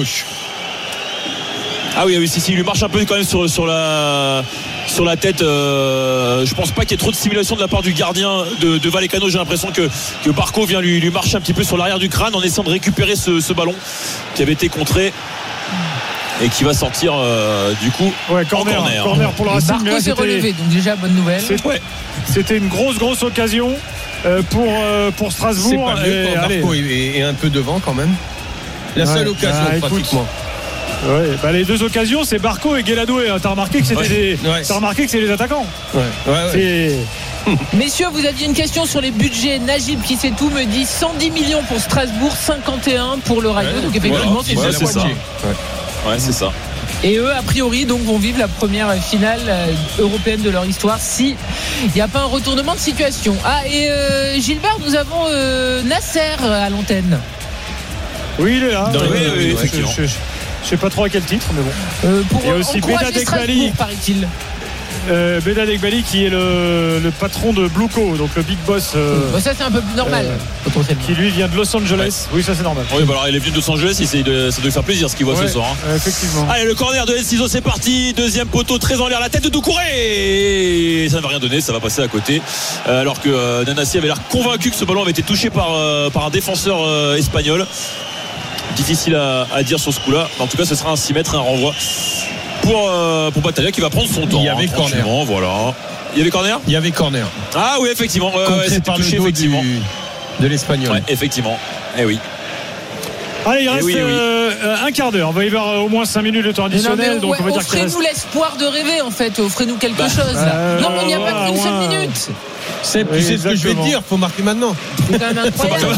Ah oui, oui, si, si, il lui marche un peu quand même sur, sur la sur la tête. Euh, je pense pas qu'il y ait trop de stimulation de la part du gardien de, de Vallecano. J'ai l'impression que, que Barco vient lui, lui marcher un petit peu sur l'arrière du crâne en essayant de récupérer ce, ce ballon qui avait été contré et qui va sortir euh, du coup ouais, corner, en corner. corner pour le Racing. Barco s'est relevé, donc déjà bonne nouvelle. C'était, ouais. c'était une grosse grosse occasion euh, pour, euh, pour Strasbourg. C'est pas mieux quand Barco est, est un peu devant quand même. La ouais. seule occasion ah, pratiquement. Ouais, bah les deux occasions c'est Barco et Guéladoué. T'as remarqué que c'était ouais, des... ouais. T'as remarqué que c'est les attaquants. Ouais, ouais, ouais. C'est... Messieurs, vous aviez une question sur les budgets. Najib qui sait tout me dit cent dix millions pour Strasbourg, cinquante et un pour le Rayo. Ouais, donc effectivement voilà, c'est, ouais, c'est ça. Ouais. ouais, c'est ça. Et eux, a priori, donc vont vivre la première finale européenne de leur histoire si il n'y a pas un retournement de situation. Ah et euh, Gilbert, nous avons euh, Nasser à l'antenne. Oui, il est là. Dans oui, oui, oui, effectivement. Je, je, je sais pas trop à quel titre, mais bon. Euh, pour et aussi Bédad Ekbali, paraît-il. Euh, Bédad Ekbali qui est le, le patron de Blueco, donc le big boss. Euh, bah ça c'est un peu plus normal. Euh, qui lui vient de Los Angeles. Ouais. Oui, ça c'est normal. Oui, bah alors il est venu de Los Angeles, il de, ça doit lui faire plaisir ce qu'il voit ouais, ce soir. Hein. Effectivement. Allez, le corner de El Ciso, c'est parti. Deuxième poteau, très en l'air, la tête de Doucouré. Et ça ne va rien donner, ça va passer à côté. Euh, alors que euh, Nanassi avait l'air convaincu que ce ballon avait été touché par, euh, par un défenseur euh, espagnol. Difficile à, à dire sur ce coup-là. En tout cas, ce sera un six mètres, un renvoi pour, euh, pour Battaglia qui va prendre son temps. Il y avait hein, corner. Voilà. Il y avait corner Il y avait corner. Ah oui, effectivement. Euh, ouais, c'était touché, effectivement. Du, de l'Espagnol. Ouais, effectivement. Eh oui. Allez, il reste oui, oui. Euh, un quart d'heure. On va y avoir au moins cinq minutes de temps additionnel. Donc ouais, on va dire offrez-nous reste... l'espoir de rêver, en fait. Offrez-nous quelque bah, chose. Euh, non, mais il n'y a ouais, pas qu'une ouais. seule minute. C'est, tu oui, sais ce que je vais te dire, faut marquer maintenant. C'est quand même incroyable.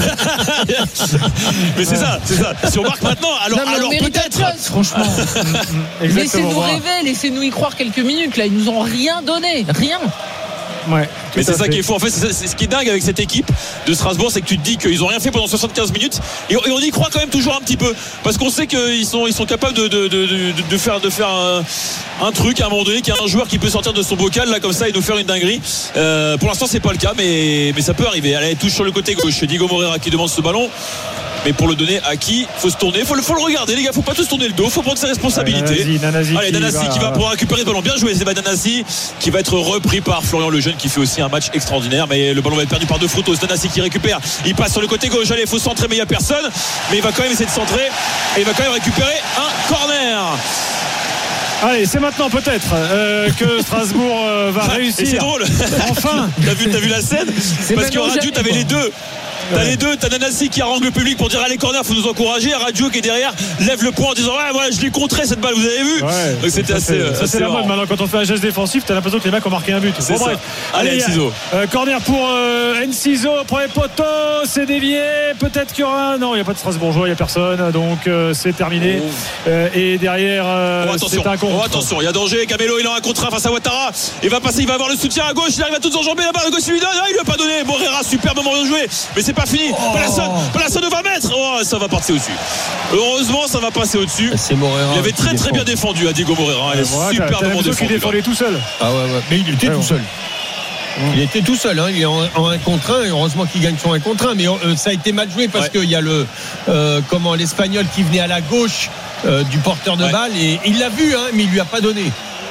Mais c'est ça, c'est ça. Si on marque maintenant, alors, non, alors peut-être. Chose, franchement. Laissez-nous rêver, laissez-nous y croire quelques minutes. Là, ils nous ont rien donné, rien. Ouais, mais c'est ça fait. qui est fou. En fait, c'est, c'est ce qui est dingue avec cette équipe de Strasbourg, c'est que tu te dis qu'ils ont rien fait pendant soixante-quinze minutes et, et on y croit quand même toujours un petit peu parce qu'on sait qu'ils sont, ils sont capables de, de, de, de, de faire, de faire un, un truc à un moment donné, qu'il y a un joueur qui peut sortir de son bocal là comme ça et nous faire une dinguerie. Euh, pour l'instant, c'est pas le cas, mais, mais ça peut arriver. Allez, touche sur le côté gauche. Diego Moreira qui demande ce ballon. Mais pour le donner à qui? Faut se tourner, faut le, faut le regarder les gars, faut pas tous tourner le dos, faut prendre ses responsabilités. Nanasi, Nanasi Allez, Nanasi qui va, qui va pouvoir récupérer le ballon, bien joué, c'est Nanasi qui va être repris par Florian Lejeune qui fait aussi un match extraordinaire, mais le ballon va être perdu par De Frutos. Nanasi qui récupère, il passe sur le côté gauche, allez, il faut centrer mais il n'y a personne, mais il va quand même essayer de centrer et il va quand même récupérer un corner. Allez, c'est maintenant peut-être euh, que Strasbourg euh, va réussir. Et c'est drôle. Enfin. T'as vu, t'as vu la scène? C'est parce que Radio, t'avais les deux. T'as ouais. les deux, t'as Nanasi qui harangue le public pour dire allez corner, faut nous encourager. Radio qui est derrière lève le poing en disant ouais voilà je l'ai contré cette balle, vous avez vu. Ouais, donc c'était ça, assez. C'est, ça assez c'est la mode maintenant quand on fait un geste défensif, t'as l'impression que les mecs ont marqué un but. C'est bon, ça. Bref. Allez, allez Enciso. Euh, corner pour euh, Enciso, premier poteau, c'est dévié. Peut-être qu'il y aura un. Non, il n'y a pas de Strasbourgeois, il n'y a personne, donc euh, c'est terminé. Oh. Euh, et derrière, euh, oh, c'est un contre. Oh, attention, il y a danger. Camelo, il a un contre face à Ouattara. Il va passer, il va avoir le soutien à gauche. Il arrive à toutes enjamber là-bas. À gauche, il lui donne. Ah, il lui a pas donné. Morera, superbement bien joué, mais c'est pas fini. Oh. Palasson de vingt mètres, oh, ça va passer au-dessus. Heureusement, ça va passer au-dessus. C'est Moreira. Il avait très très bien défendu à Diego Moreira. Il est voilà, superbement défendu. Il défendait tout seul. Ah ouais, ouais. Mais il était ouais, tout seul. Il était tout seul, hein. Il est en, en un contre un. Et heureusement qu'il gagne son un contre un. Mais euh, ça a été mal joué parce ouais. qu'il y a le euh, comment l'Espagnol qui venait à la gauche euh, du porteur de ouais. balle et il l'a vu, hein, mais il lui a pas donné.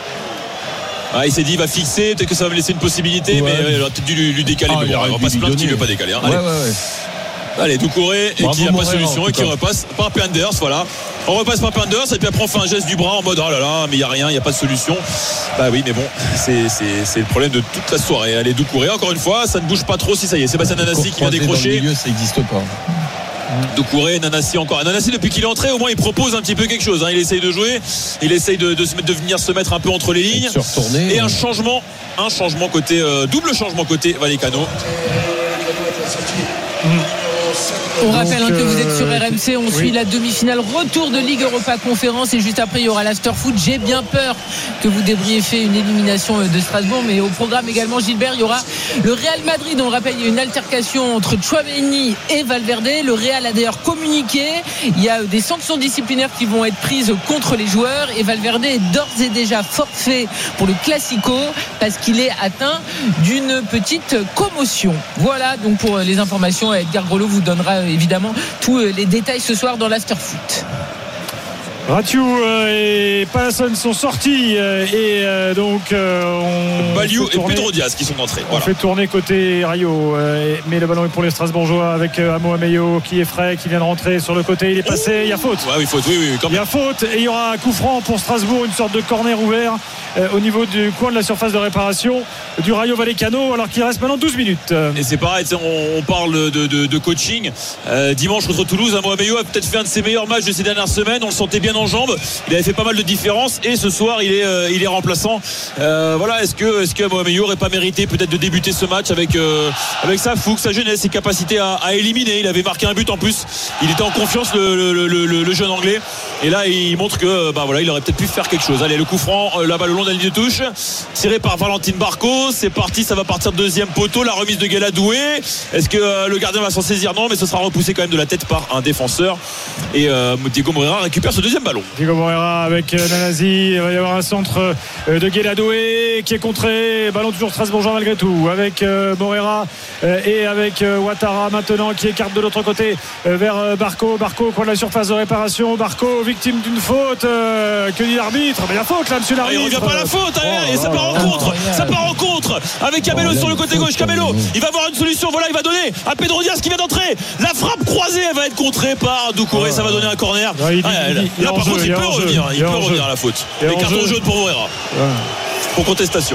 Ah, il s'est dit il va fixer, peut-être que ça va me laisser une possibilité, ouais. mais il aurait peut-être dû lui, lui décaler. Ah, mais bon, on va pas se plaindre qu'il ne veut pas décaler. Hein. Ouais, allez. ouais, ouais. Allez, Doucouré et qui n'a pas de solution et qui repasse par Penders. Voilà, on repasse par Penders et puis après on fait un geste du bras en mode oh là là, mais il n'y a rien, il n'y a pas de solution. Bah oui, mais bon, c'est, c'est, c'est le problème de toute la soirée. Allez, Doucouré, encore une fois, ça ne bouge pas trop si ça y est. Sébastien Nanasi qui vient décrocher. Dans le milieu, ça n'existe pas. Doucouré, Nanasi encore. Nanasi depuis qu'il est entré, au moins il propose un petit peu quelque chose. Hein. Il essaye de jouer, il essaye de, de, se, de venir se mettre un peu entre les lignes. Et, et un changement, un changement côté euh, double changement côté Vallecano. Mmh. On Donc rappelle hein, que vous êtes sur R M C, on oui. suit la demi-finale retour de Ligue Europa Conférence et juste après il y aura l'after-foot. J'ai bien peur que vous débriefez une élimination de Strasbourg, mais au programme également Gilbert, il y aura le Real Madrid. On le rappelle, il y a une altercation entre Tchouaméni et Valverde. Le Real a d'ailleurs communiqué, il y a des sanctions disciplinaires qui vont être prises contre les joueurs et Valverde est d'ores et déjà forfait pour le Classico parce qu'il est atteint d'une petite commotion. Voilà donc pour les informations, Edgar Grelot vous donnera évidemment tous les détails ce soir dans l'after-foot. Ratiou et Palasson sont sortis et donc on Baliou et Pedro Diaz qui sont entrés. On voilà. fait tourner côté Rayo, mais le ballon est pour les Strasbourgeois avec Amo Ameyo qui est frais, qui vient de rentrer sur le côté. Il est passé, oh il y a faute. Ouais, oui, faute, oui, oui, quand même. Il y a faute et il y aura un coup franc pour Strasbourg, une sorte de corner ouvert au niveau du coin de la surface de réparation du Rayo Vallecano, alors qu'il reste maintenant douze minutes. Et c'est pareil, on, on parle de, de, de coaching. Euh, dimanche contre Toulouse, Amo Ameyo a peut-être fait un de ses meilleurs matchs de ces dernières semaines. On le sentait bien en jambes, il avait fait pas mal de différences et ce soir il est, euh, il est remplaçant. Euh, voilà, est-ce que, est-ce que Amo Ameyo n'aurait pas mérité peut-être de débuter ce match avec, euh, avec sa fougue, sa jeunesse, ses capacités à, à éliminer. Il avait marqué un but en plus, il était en confiance le, le, le, le, le jeune anglais et là il montre que bah, voilà, il aurait peut-être pu faire quelque chose. Allez, le coup franc, euh, la balle le long de la ligne de touche, tiré par Valentin Barco, c'est parti, ça va partir de deuxième poteau, la remise de Gueladoué. Est-ce que euh, le gardien va s'en saisir? Non, mais ce sera repoussé quand même de la tête par un défenseur et euh, Diego Moreira récupère ce deuxième ballon. Diego Moreira avec euh, Nanasi, il va y avoir un centre euh, de Gueladoué qui est contré, ballon toujours strasbourgeois malgré tout avec euh, Moreira euh, et avec euh, Ouattara maintenant qui écarte de l'autre côté euh, vers euh, Barco, Barco au coin de la surface de réparation, Barco victime d'une faute, euh, que dit l'arbitre? Mais il y a faute là monsieur l'arbitre. Ah, il revient pas à la faute, hein, oh, et ça part en contre, ça part en contre avec Camelo oh, sur le côté gauche. Camelo, il va avoir une solution, voilà, il va donner à Pedro Diaz qui vient d'entrer, la frappe croisée elle va être contrée par Doucouré, oh, ça va donner un corner. Ouais, il, ah, il, là, il, là par jeu, contre il, il peut revenir, il, il peut revenir à la faute. Les cartons jaunes pour Moreira, ouais. Pour contestation.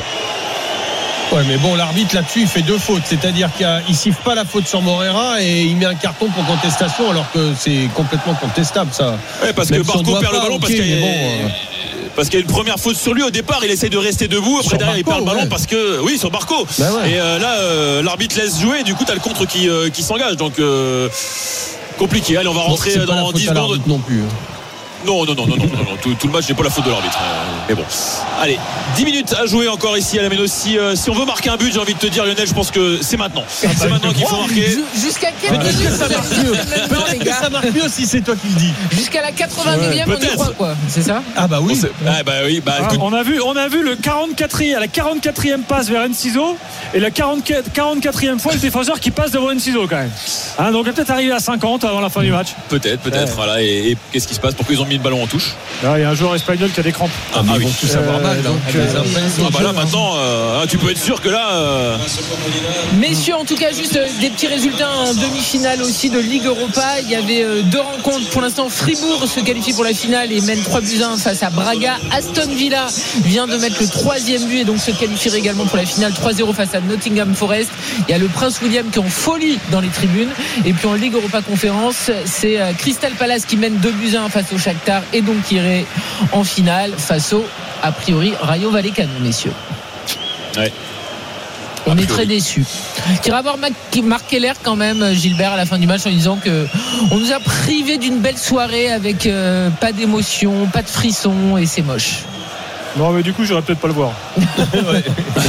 Ouais, mais bon, l'arbitre là-dessus il fait deux fautes, c'est-à-dire qu'il ne siffle pas la faute sur Moreira et il met un carton pour contestation alors que c'est complètement contestable ça. Ouais, parce Même que Barco perd le ballon okay, parce qu'il y a... bon, euh... parce qu'il y a une première faute sur lui au départ, il essaye de rester debout, après sur derrière Barco, il perd le ballon ouais. parce que oui sur Barco. Bah ouais. Et euh, là euh, l'arbitre laisse jouer, du coup tu as le contre qui, euh, qui s'engage, donc euh, compliqué. Allez, on va rentrer bon, dans dix secondes. Non plus. Non, non, non, non, non, non, non. Tout, tout le match n'est pas la faute de l'arbitre. Mais bon. Allez, dix minutes à jouer encore ici à la Méno. Si, euh, si on veut marquer un but, j'ai envie de te dire, Lionel, je pense que c'est maintenant. C'est ah, maintenant qu'il faut marquer. Jusqu'à quelle minute ça marche mieux? Peut-être que ça marche mieux si c'est toi qui le dis. Jusqu'à la quatre-vingt-neuvième, ouais, on y croit, quoi. C'est ça? Ah bah oui. Ah bah oui. Bah, ah, on a vu, on a vu le quarante-quatrième, la quarante-quatrième passe vers Enciso et la quarante-quatre, quarante-quatrième fois le défenseur qui passe devant Enciso quand même. Hein, donc peut-être arriver à cinquante avant la fin du match. Peut-être, peut-être. Ouais. Voilà. Et, et qu'est-ce qui se passe? Pourquoi ils ont mis le ballon en touche? Là, il y a un joueur espagnol qui a des crampes. Ah, ah ils oui. vont tous avoir mal. Donc, euh, euh, ah bah là maintenant, euh, tu peux être sûr que là. Euh... Messieurs, en tout cas, juste des petits résultats en demi-finale aussi de Ligue Europa. Il y avait deux rencontres. Pour l'instant, Fribourg se qualifie pour la finale et mène trois buts à un face à Braga. Aston Villa vient de mettre le troisième but et donc se qualifierait également pour la finale trois zéro face à Nottingham Forest. Il y a le Prince William qui est en folie dans les tribunes. Et puis en Ligue Europa Conférence, c'est Crystal Palace qui mène deux buts à un face au Shakhtar et donc qui irait en finale face au, a priori, Rayo Vallecano, messieurs. Ouais. On est très déçus. Tu iras voir Marc Keller quand même, Gilbert, à la fin du match en disant que on nous a privé d'une belle soirée avec euh, pas d'émotion, pas de frisson et c'est moche. Non mais du coup j'aurais peut-être pas le voir. Ouais.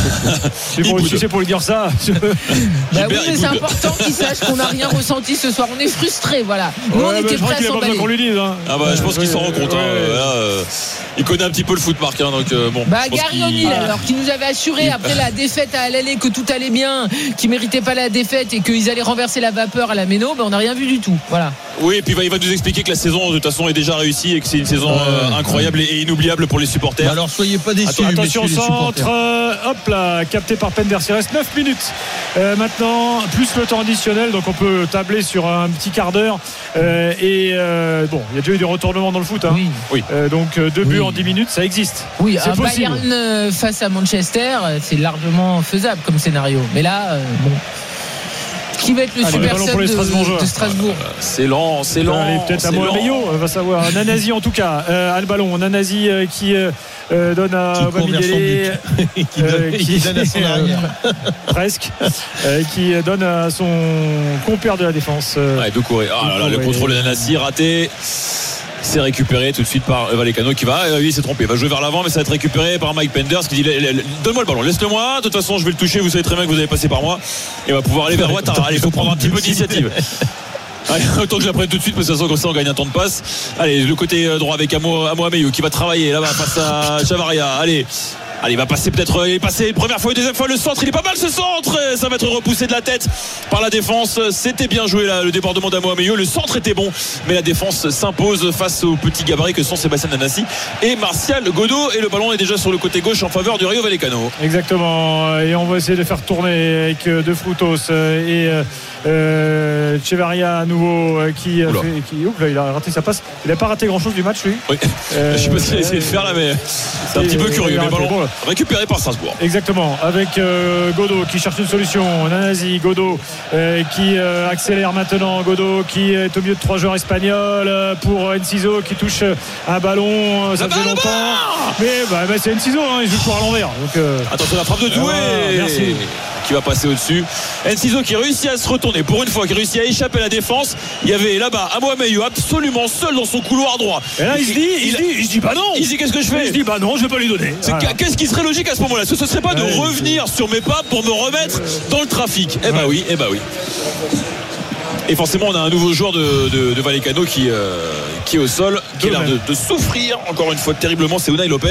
C'est pour, si c'est pour lui dire ça. Je... Bah Gilbert, oui mais c'est important qu'il sache qu'on n'a rien ressenti ce soir. On est frustrés, voilà. Nous ouais, on était prêts à s'emballer. Qu'on lui dise, hein. Ah bah je pense ouais, qu'il s'en rend compte. Ouais, hein. Là, euh, il connaît un petit peu le foot, Marc. Hein, donc euh, bon. Bah Gary O'Neill alors qui nous avait assuré il... après la défaite à Al Ahly que tout allait bien, qu'ils méritaient pas la défaite et qu'ils allaient renverser la vapeur à la Méno. Bah on n'a rien vu du tout. Voilà. Oui et puis il va, il va nous expliquer que la saison de toute façon est déjà réussie et que c'est une saison euh, incroyable et, et inoubliable pour les supporters. Bah alors soyez pas déçus. Attends, attention au centre, euh, hop là, capté par Penders. Il reste neuf minutes euh, maintenant, plus le temps additionnel, donc on peut tabler sur un petit quart d'heure. Euh, et euh, bon, il y a déjà eu des retournements dans le foot. Hein. Oui. oui. Euh, donc deux buts oui. en dix minutes, ça existe. Oui, c'est un possible. Bayern face à Manchester, c'est largement faisable comme scénario. Mais là, euh, bon. Qui va être le Allez, super sub de, de Strasbourg? C'est lent, c'est lent. Allez, peut-être à Mohameyo, on va savoir. Nanasi en tout cas, euh, a le ballon. Nanasi euh, qui euh, donne à Bamidele, qui, euh, qui, qui donne à son arrière. Euh, presque. Euh, qui donne à son compère de la défense. Euh, ouais, Doucouré. Ah là là, le contrôle de Nanasi raté. C'est récupéré tout de suite par Vallecano qui va, euh, il s'est trompé, il va jouer vers l'avant mais ça va être récupéré par Mike Penders qui dit donne-moi le ballon, laisse-le-moi, de toute façon je vais le toucher, vous savez très bien que vous avez passé par moi et on va pouvoir aller vers Ouattara. Allez, il faut prendre un petit peu d'initiative. Allez, autant que je la prenne tout de suite parce que ça sent comme ça on gagne un temps de passe. Allez, le côté droit avec Amo, Amo Ameyu qui va travailler là-bas face à Chavaria. Allez Allez, il va passer peut-être, il est passé une première fois, une deuxième fois, le centre, il est pas mal ce centre, ça va être repoussé de la tête par la défense. C'était bien joué là, le débordement d'Amo Ameyu, le centre était bon, mais la défense s'impose face au petit gabarit que sont Sébastien Nanasi et Martial Godot, et le ballon est déjà sur le côté gauche en faveur du Rayo Vallecano. Exactement, et on va essayer de faire tourner avec De Frutos et euh, Chevaria à nouveau qui, fait, qui oups, là, il a raté sa passe, il n'a pas raté grand chose du match lui. Oui. Euh, je sais pas ce qu'il a essayé de faire là, mais c'est un petit peu curieux, mais ballon bon, récupéré par Strasbourg. Exactement, avec euh, Godot qui cherche une solution, Nanasi, Godot euh, qui euh, accélère maintenant, Godot qui est au milieu de trois joueurs espagnols euh, pour Enciso qui touche un ballon, ça faisait longtemps, mais bah, bah, c'est Enciso, hein, il joue toujours à l'envers. Donc, euh... attention la frappe de Doué, ah, merci. Qui va passer au-dessus. Enciso qui réussit à se retourner pour une fois, qui réussit à échapper à la défense. Il y avait là-bas Amo Ameyu absolument seul dans son couloir droit. Et là il se dit, il, il, il, dit, il se dit bah non. Il se dit qu'est-ce que je fais? Il se dit bah non, je vais pas lui donner. Voilà. Qu'est-ce qui serait logique à ce moment-là? Ce ne serait pas de ouais, revenir sur mes pas pour me remettre dans le trafic. Eh bah oui, eh bah oui. Et forcément on a un nouveau joueur de, de, de Vallecano qui, euh, qui est au sol, qui a l'air de, de souffrir encore une fois terriblement, c'est Unai Lopez.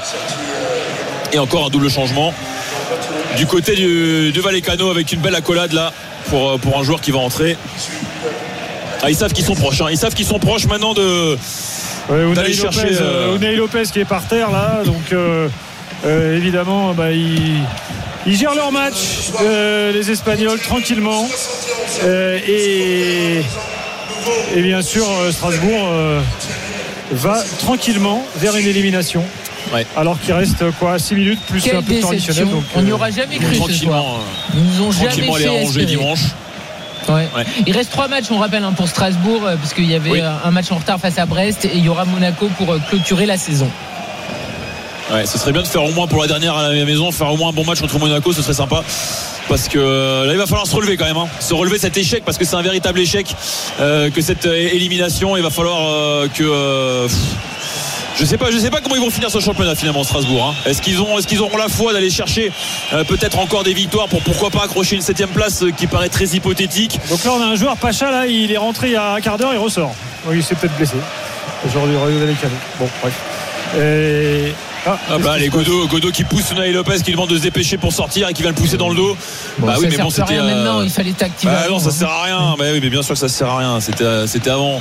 Et encore un double changement du côté du, du Vallecano avec une belle accolade là pour, pour un joueur qui va entrer. Ah, ils savent qu'ils sont proches, hein. Ils savent qu'ils sont proches maintenant de ouais, d'aller chercher euh... Unai Lopez qui est par terre là, donc euh, euh, évidemment bah, ils, ils gèrent leur match euh, les Espagnols tranquillement euh, et, et bien sûr Strasbourg euh, va tranquillement vers une élimination. Ouais. Alors qu'il reste quoi six minutes plus Quelle un peu de temps additionnel. On n'y aura jamais cru ce soir. Ils nous ont jamais fait aller arranger dimanche. Ouais. Ouais. Il reste trois matchs, on rappelle, hein, pour Strasbourg, parce qu'il y avait oui. un match en retard face à Brest et il y aura Monaco pour clôturer la saison. Ouais, ce serait bien de faire au moins pour la dernière à la maison, faire au moins un bon match contre Monaco, ce serait sympa. parce que là il va falloir se relever quand même, hein. se relever cet échec, parce que c'est un véritable échec euh, que cette élimination. Il va falloir euh, que euh, je sais pas, je sais pas comment ils vont finir ce championnat finalement, Strasbourg. Hein. Est-ce qu'ils ont, est-ce qu'ils auront la foi d'aller chercher euh, peut-être encore des victoires pour pourquoi pas accrocher une septième place euh, qui paraît très hypothétique. Donc là on a un joueur Pacha, là il est rentré il y a un quart d'heure, il ressort. Oui, il s'est peut-être blessé. Aujourd'hui Rayo Vallecano. Bon bref. Et... Ah, ah bah les Godot, Godot qui pousse Unai Lopez, qui demande de se dépêcher pour sortir et qui va le pousser dans le dos. Bon, bah ça oui, mais mais bon, c'était rien euh... maintenant, il fallait t'activer. Bah non, ça sert à rien. Bah oui, mais bien sûr que ça sert à rien. C'était, c'était avant.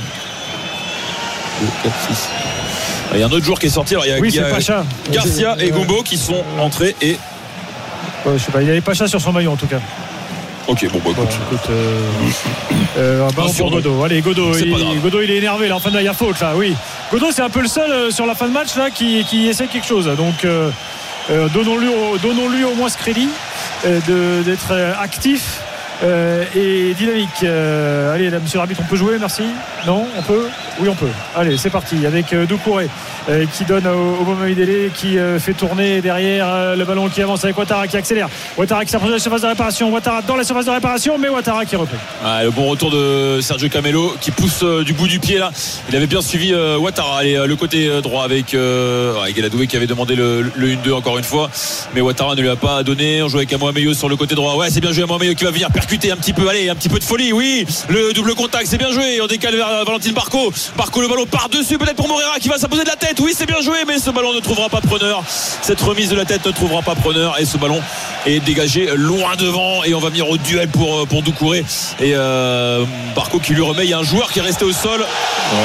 deux, quatre, six. Il y a un autre joueur qui est sorti. Alors, il y a, oui, il y a c'est Pacha. Garcia et Gombo qui sont entrés et. Ouais, je sais pas, il y avait Pacha sur son maillot en tout cas. Ok, bon, bah, écoute. Bon, écoute euh, euh, bah, pour Godot. Allez, Godot, il, Godot, il est énervé là. En fin de, il y a faute là. Oui. Godot, c'est un peu le seul euh, sur la fin de match là qui, qui essaie quelque chose. Donc, euh, euh, donnons-lui, au, donnons-lui au moins ce crédit euh, de, d'être euh, actif euh, et dynamique. Euh, allez, là, monsieur l'arbitre, on peut jouer, merci. Non, on peut. Oui, on peut. Allez, c'est parti avec euh, Doucouré euh, qui donne au, au Mohamed qui euh, fait tourner derrière euh, le ballon qui avance avec Ouattara qui accélère. Ouattara qui s'approche de la surface de réparation. Ouattara dans la surface de réparation, mais Ouattara qui replie. Ah, le bon retour de Sergio Camelo qui pousse euh, du bout du pied là. Il avait bien suivi euh, Ouattara. Allez, euh, le côté euh, droit avec euh, Gueladoué qui avait demandé le, le un deux encore une fois, mais Ouattara ne lui a pas donné. On joue avec Amoameyo sur le côté droit. Ouais, c'est bien joué, Amoameyo qui va venir percuter un petit peu. Allez, un petit peu de folie. Oui, le double contact, c'est bien joué. On décale vers Valentine Barco. Barco, le ballon par-dessus, peut-être pour Moreira qui va s'imposer de la tête. Oui, c'est bien joué, mais ce ballon ne trouvera pas preneur. Cette remise de la tête ne trouvera pas preneur. Et ce ballon est dégagé loin devant. Et on va venir au duel pour, pour Doucouré. Et euh, Barco qui lui remet. Il y a un joueur qui est resté au sol. Ouais,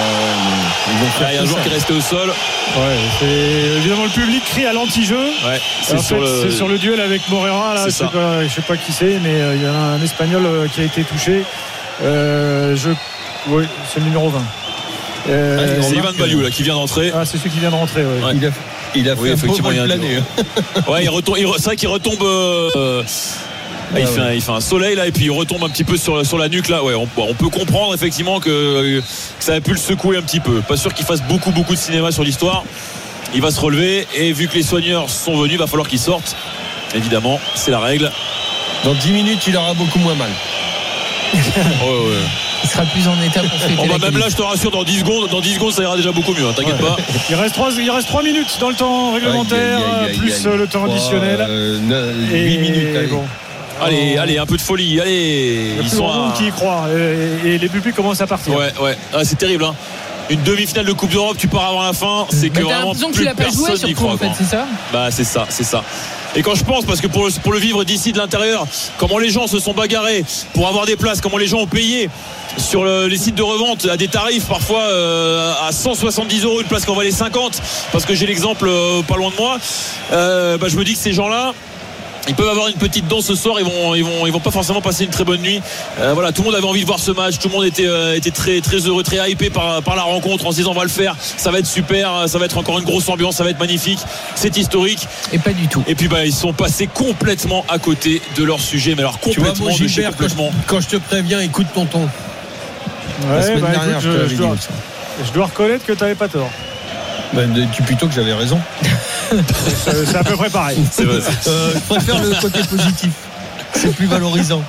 il y a un joueur ça. qui est resté au sol. Ouais, c'est évidemment le public crie à l'anti-jeu. Ouais, c'est, en sur fait, le... c'est sur le duel avec Moreira. Là, je sais pas, je sais pas qui c'est, mais euh, il y a un Espagnol euh, qui a été touché. Euh, je... Oui, c'est le numéro vingt. Euh, c'est Ivan Bayou là qui vient d'entrer. Ah, c'est celui qui vient de rentrer. Ouais. Ouais. Il a, il a fait oui, effectivement un plané. Ouais, il retombe. Il, c'est vrai qu'il retombe. Euh, ah, il, ouais, fait un, il fait un soleil là et puis il retombe un petit peu sur, sur la nuque là. Ouais, on, on peut comprendre effectivement que, que ça a pu le secouer un petit peu. Pas sûr qu'il fasse beaucoup beaucoup de cinéma sur l'histoire. Il va se relever et vu que les soigneurs sont venus, il va falloir qu'il sorte. Évidemment, c'est la règle. Dans dix minutes, il aura beaucoup moins mal. Ouais, ouais. Il sera plus en état pour fêter. On va même là, je te rassure, dans dix secondes, dans dix secondes, ça ira déjà beaucoup mieux. Hein, t'inquiète ouais. pas. Il reste trois, il reste trois minutes dans le temps réglementaire, aïe, aïe, aïe, plus aïe, aïe. le temps trois, additionnel. Euh, huit minutes. Allez. Bon. Allez, allez, un peu de folie. Allez, il y a ils sont à... qui y croient et, et les publics commencent à partir. Ouais, ouais. Ah, c'est terrible. Hein. Une demi-finale de Coupe d'Europe, tu pars avant la fin, c'est que vraiment plus tu l'as pas joué, personne n'y croit. En fait, c'est ça bah c'est ça, c'est ça. Et quand je pense, parce que pour le, pour le vivre d'ici de l'intérieur, comment les gens se sont bagarrés pour avoir des places, comment les gens ont payé sur le, les sites de revente à des tarifs parfois euh, à cent soixante-dix euros une place qu'on valait cinquante, parce que j'ai l'exemple euh, pas loin de moi, euh, bah, je me dis que ces gens-là, ils peuvent avoir une petite danse ce soir, ils vont, ils vont, ils vont pas forcément passer une très bonne nuit. Euh, voilà, tout le monde avait envie de voir ce match, tout le monde était, euh, était très, très heureux, très hypé par, par la rencontre en se disant on va le faire, ça va être super, ça va être encore une grosse ambiance, ça va être magnifique, c'est historique. Et pas du tout. Et puis bah ils sont passés complètement à côté de leur sujet, mais alors complètement. Tu vois, moi, Gilbert, complètement. Quand, je, quand je te préviens, écoute tonton. Ouais, la semaine bah, dernière, écoute, je, je, dois, je dois reconnaître que tu n'avais pas tort. Bah, tu plutôt que j'avais raison. c'est, c'est à peu près pareil. C'est vrai. Euh, je préfère le côté positif. C'est plus valorisant.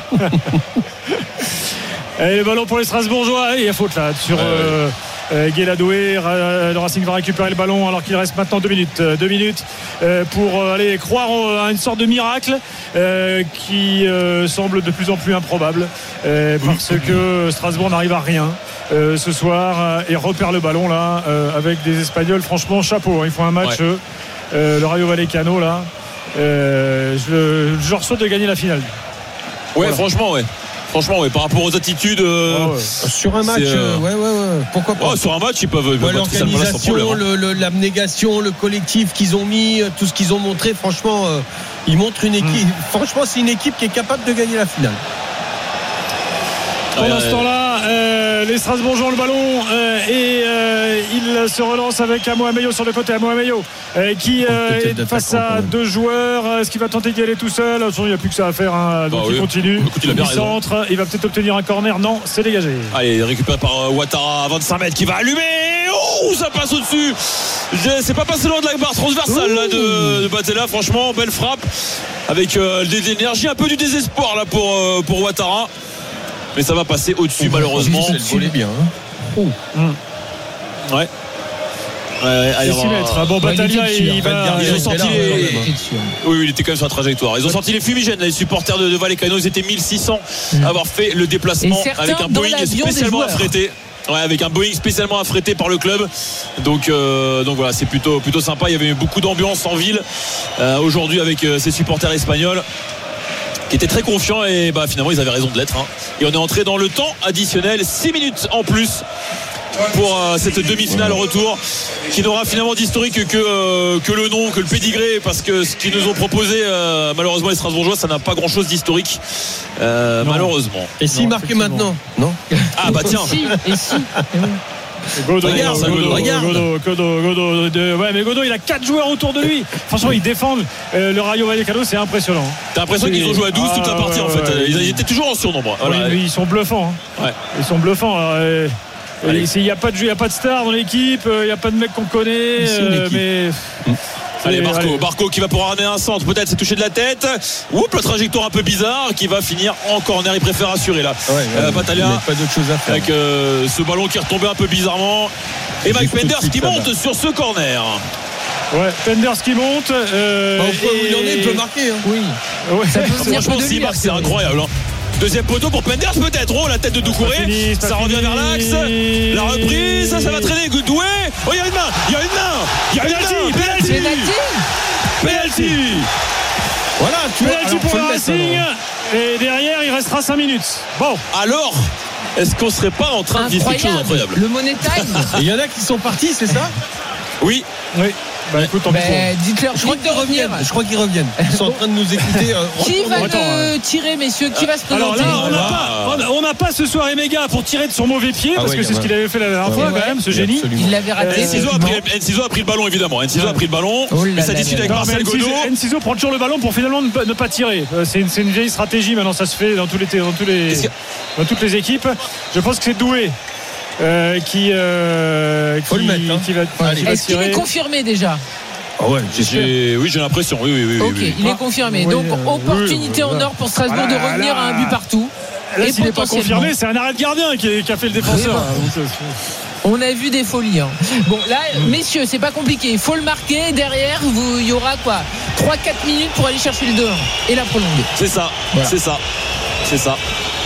Et le ballon pour les Strasbourgeois. Il y a faute là sur ouais, euh, euh, Gueladoué. Le Racing va récupérer le ballon alors qu'il reste maintenant deux minutes. Deux minutes euh, pour euh, aller croire à une sorte de miracle euh, qui euh, semble de plus en plus improbable euh, parce que Strasbourg n'arrive à rien. Euh, ce soir euh, et repère le ballon là euh, avec des Espagnols, franchement chapeau, hein, ils font un match ouais. euh, le Rayo Vallecano là euh, je, je leur souhaite de gagner la finale. Ouais, voilà. franchement ouais franchement ouais par rapport aux attitudes euh, oh, ouais. sur un match euh, ouais ouais ouais pourquoi pas. Oh, sur un match ils peuvent, ils ouais, peuvent l'organisation le, le, l'abnégation, le collectif qu'ils ont mis, tout ce qu'ils ont montré, franchement euh, ils montrent une équipe mm. franchement c'est une équipe qui est capable de gagner la finale. Pendant ce temps-là, euh, les Strasbourgeois ont le ballon euh, et euh, il se relance avec Amoameyo sur le côté. Amoameyo euh, qui euh, est face à deux joueurs. Est-ce qu'il va tenter d'y aller tout seul? Il n'y a plus que ça à faire. Hein, donc ah, il oui. continue. Écoute, il, il centre. Il va peut-être obtenir un corner. Non, c'est dégagé. Allez, récupéré par euh, Ouattara à vingt-cinq mètres qui va allumer. Oh, ça passe au-dessus. C'est pas passé loin de la barre transversale là, de, de Batella. Franchement, belle frappe. avec euh, de l'énergie, un peu du désespoir là pour, euh, pour Ouattara. Mais ça va passer au-dessus, malheureusement. Elle volait bien. Hein. Oh. Mmh. Ouais. Ouais, allez, six mètres. Bon, Battaglia, ouais, il, il va. Ils ont senti là, les. là, Oui, oui, il était quand même sur la trajectoire. Ils ont senti les fumigènes, les supporters de, de Vallecano. Ils étaient mille six cents à avoir fait le déplacement avec un Boeing spécialement affrété. Ouais, avec un Boeing spécialement affrété par le club. Donc, euh, donc voilà, c'est plutôt, plutôt sympa. Il y avait beaucoup d'ambiance en ville euh, aujourd'hui avec euh, ces supporters espagnols qui étaient très confiants et bah, finalement ils avaient raison de l'être. Hein. Et on est entré dans le temps additionnel, six minutes en plus pour euh, cette demi-finale retour qui n'aura finalement d'historique que, euh, que le nom, que le pédigré, parce que ce qu'ils nous ont proposé euh, malheureusement les Strasbourgeois, ça n'a pas grand chose d'historique euh, malheureusement. Et s'il marquait maintenant? Non. Ah bah tiens. Et si, et si. Godo, regarde, Godo, Godo, regarde. Godo, Godo, Godo, de, ouais, mais Godo, il a quatre joueurs autour de lui. Franchement, ils défendent euh, le Rayo Vallecano, c'est impressionnant. T'as l'impression qu'ils ont joué à douze ah, toute la partie ouais, en fait. Ouais, ils, ils étaient toujours en surnombre. Voilà. Oui, ils sont bluffants. Hein. Ouais. Ils sont bluffants. Alors, il n'y a pas de jeu, il n'y a pas de star dans l'équipe, il n'y a pas de mec qu'on connaît, euh, mais. Mmh. Allez, Barco, allez. Barco qui va pouvoir ramener un centre, peut-être c'est touché de la tête. Oups, la trajectoire un peu bizarre qui va finir en corner. Il préfère assurer là. Ouais, ouais, euh, Battaglia, pas d'autre chose à faire. Avec euh, ce ballon qui est retombé un peu bizarrement. Et Mike Penders qui monte sur ce corner. Ouais, Penders qui monte. Euh, bah, et... Il en est, il peut marquer. Hein. Oui. Ouais. Ça peut franchement, s'il marque, c'est incroyable. Hein. Deuxième poteau pour Penders peut-être. Oh, la tête de Doucouré. Ça revient vers l'axe. La reprise, ça, ça va traîner. Doué. Oh, il y a une main. Il y a une main. Il y a une main. Penalty. Penalty. Voilà, tu penalty pour le Racing. Et derrière, il restera cinq minutes. Bon. Alors, est-ce qu'on serait pas en train de vivre quelque chose d'incroyable? Le Money Time. Il y en a qui sont partis, c'est ça? Oui. Oui. Bah écoute, bah, dites-leur, je crois qu'ils reviennent. Je crois qu'ils reviennent. Ils sont en train de nous écouter. Euh, qui va le tirer, messieurs? Qui va se présenter? Alors là, on n'a pas, pas ce soir Emega pour tirer de son mauvais pied, ah parce oui, que c'est ouais. ce qu'il avait fait la dernière ah fois, ouais, quand même, ce génie. Absolument. Il l'avait raté. Enciso a, pris, a pris le ballon, évidemment. Enciso ouais. a pris le ballon. Oh mais ça discute avec Marcel Godot. Enciso prend toujours le ballon pour finalement ne pas, ne pas tirer. C'est une, une vieille stratégie. Maintenant, ça se fait dans, tous les, dans, tous les, dans toutes les équipes. Je pense que c'est Doué. Euh, qui, euh, qui, mettre, hein. qui va, qui va Est-ce qu'il est confirmé déjà? Ah ouais, j'ai, oui, j'ai l'impression. Oui, oui, oui. Ok, oui, oui. il est confirmé. Oui, Donc, oui, opportunité oui, oui, en or pour Strasbourg voilà, de revenir là, à un but partout. Là, et s'il n'est pas confirmé, c'est un arrêt de gardien qui, qui a fait le défenseur. Oui, on a vu des folies. Hein. Bon, là, mmh. messieurs, c'est pas compliqué. Il faut le marquer. Derrière, il y aura quoi trois quatre minutes pour aller chercher le deux un et la prolonger. C'est ça, voilà. c'est ça, c'est ça.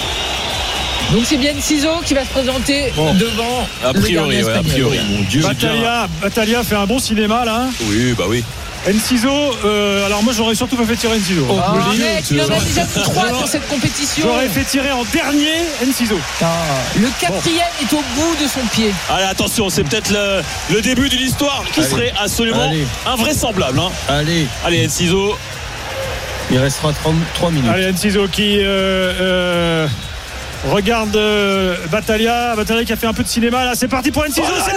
Donc c'est bien Enciso qui va se présenter bon. devant a priori, le ouais, a priori. Mon Dieu, Battaglia, Battaglia fait un bon cinéma là. Oui, bah oui. Enciso, euh, alors moi j'aurais surtout pas fait tirer Enciso. Oh, oh, mec, il en a déjà fait trois dans cette compétition. J'aurais fait tirer en dernier Enciso. Ah. Le quatrième bon. est au bout de son pied. Allez, attention, c'est peut-être le, le début d'une histoire qui Allez. serait absolument Allez. invraisemblable. Hein. Allez, Allez, Enciso. Il restera trente-trois minutes. Allez, Enciso qui. Euh, euh, Regarde euh, Battaglia, Battaglia qui a fait un peu de cinéma là, c'est parti pour Enciso, oh c'est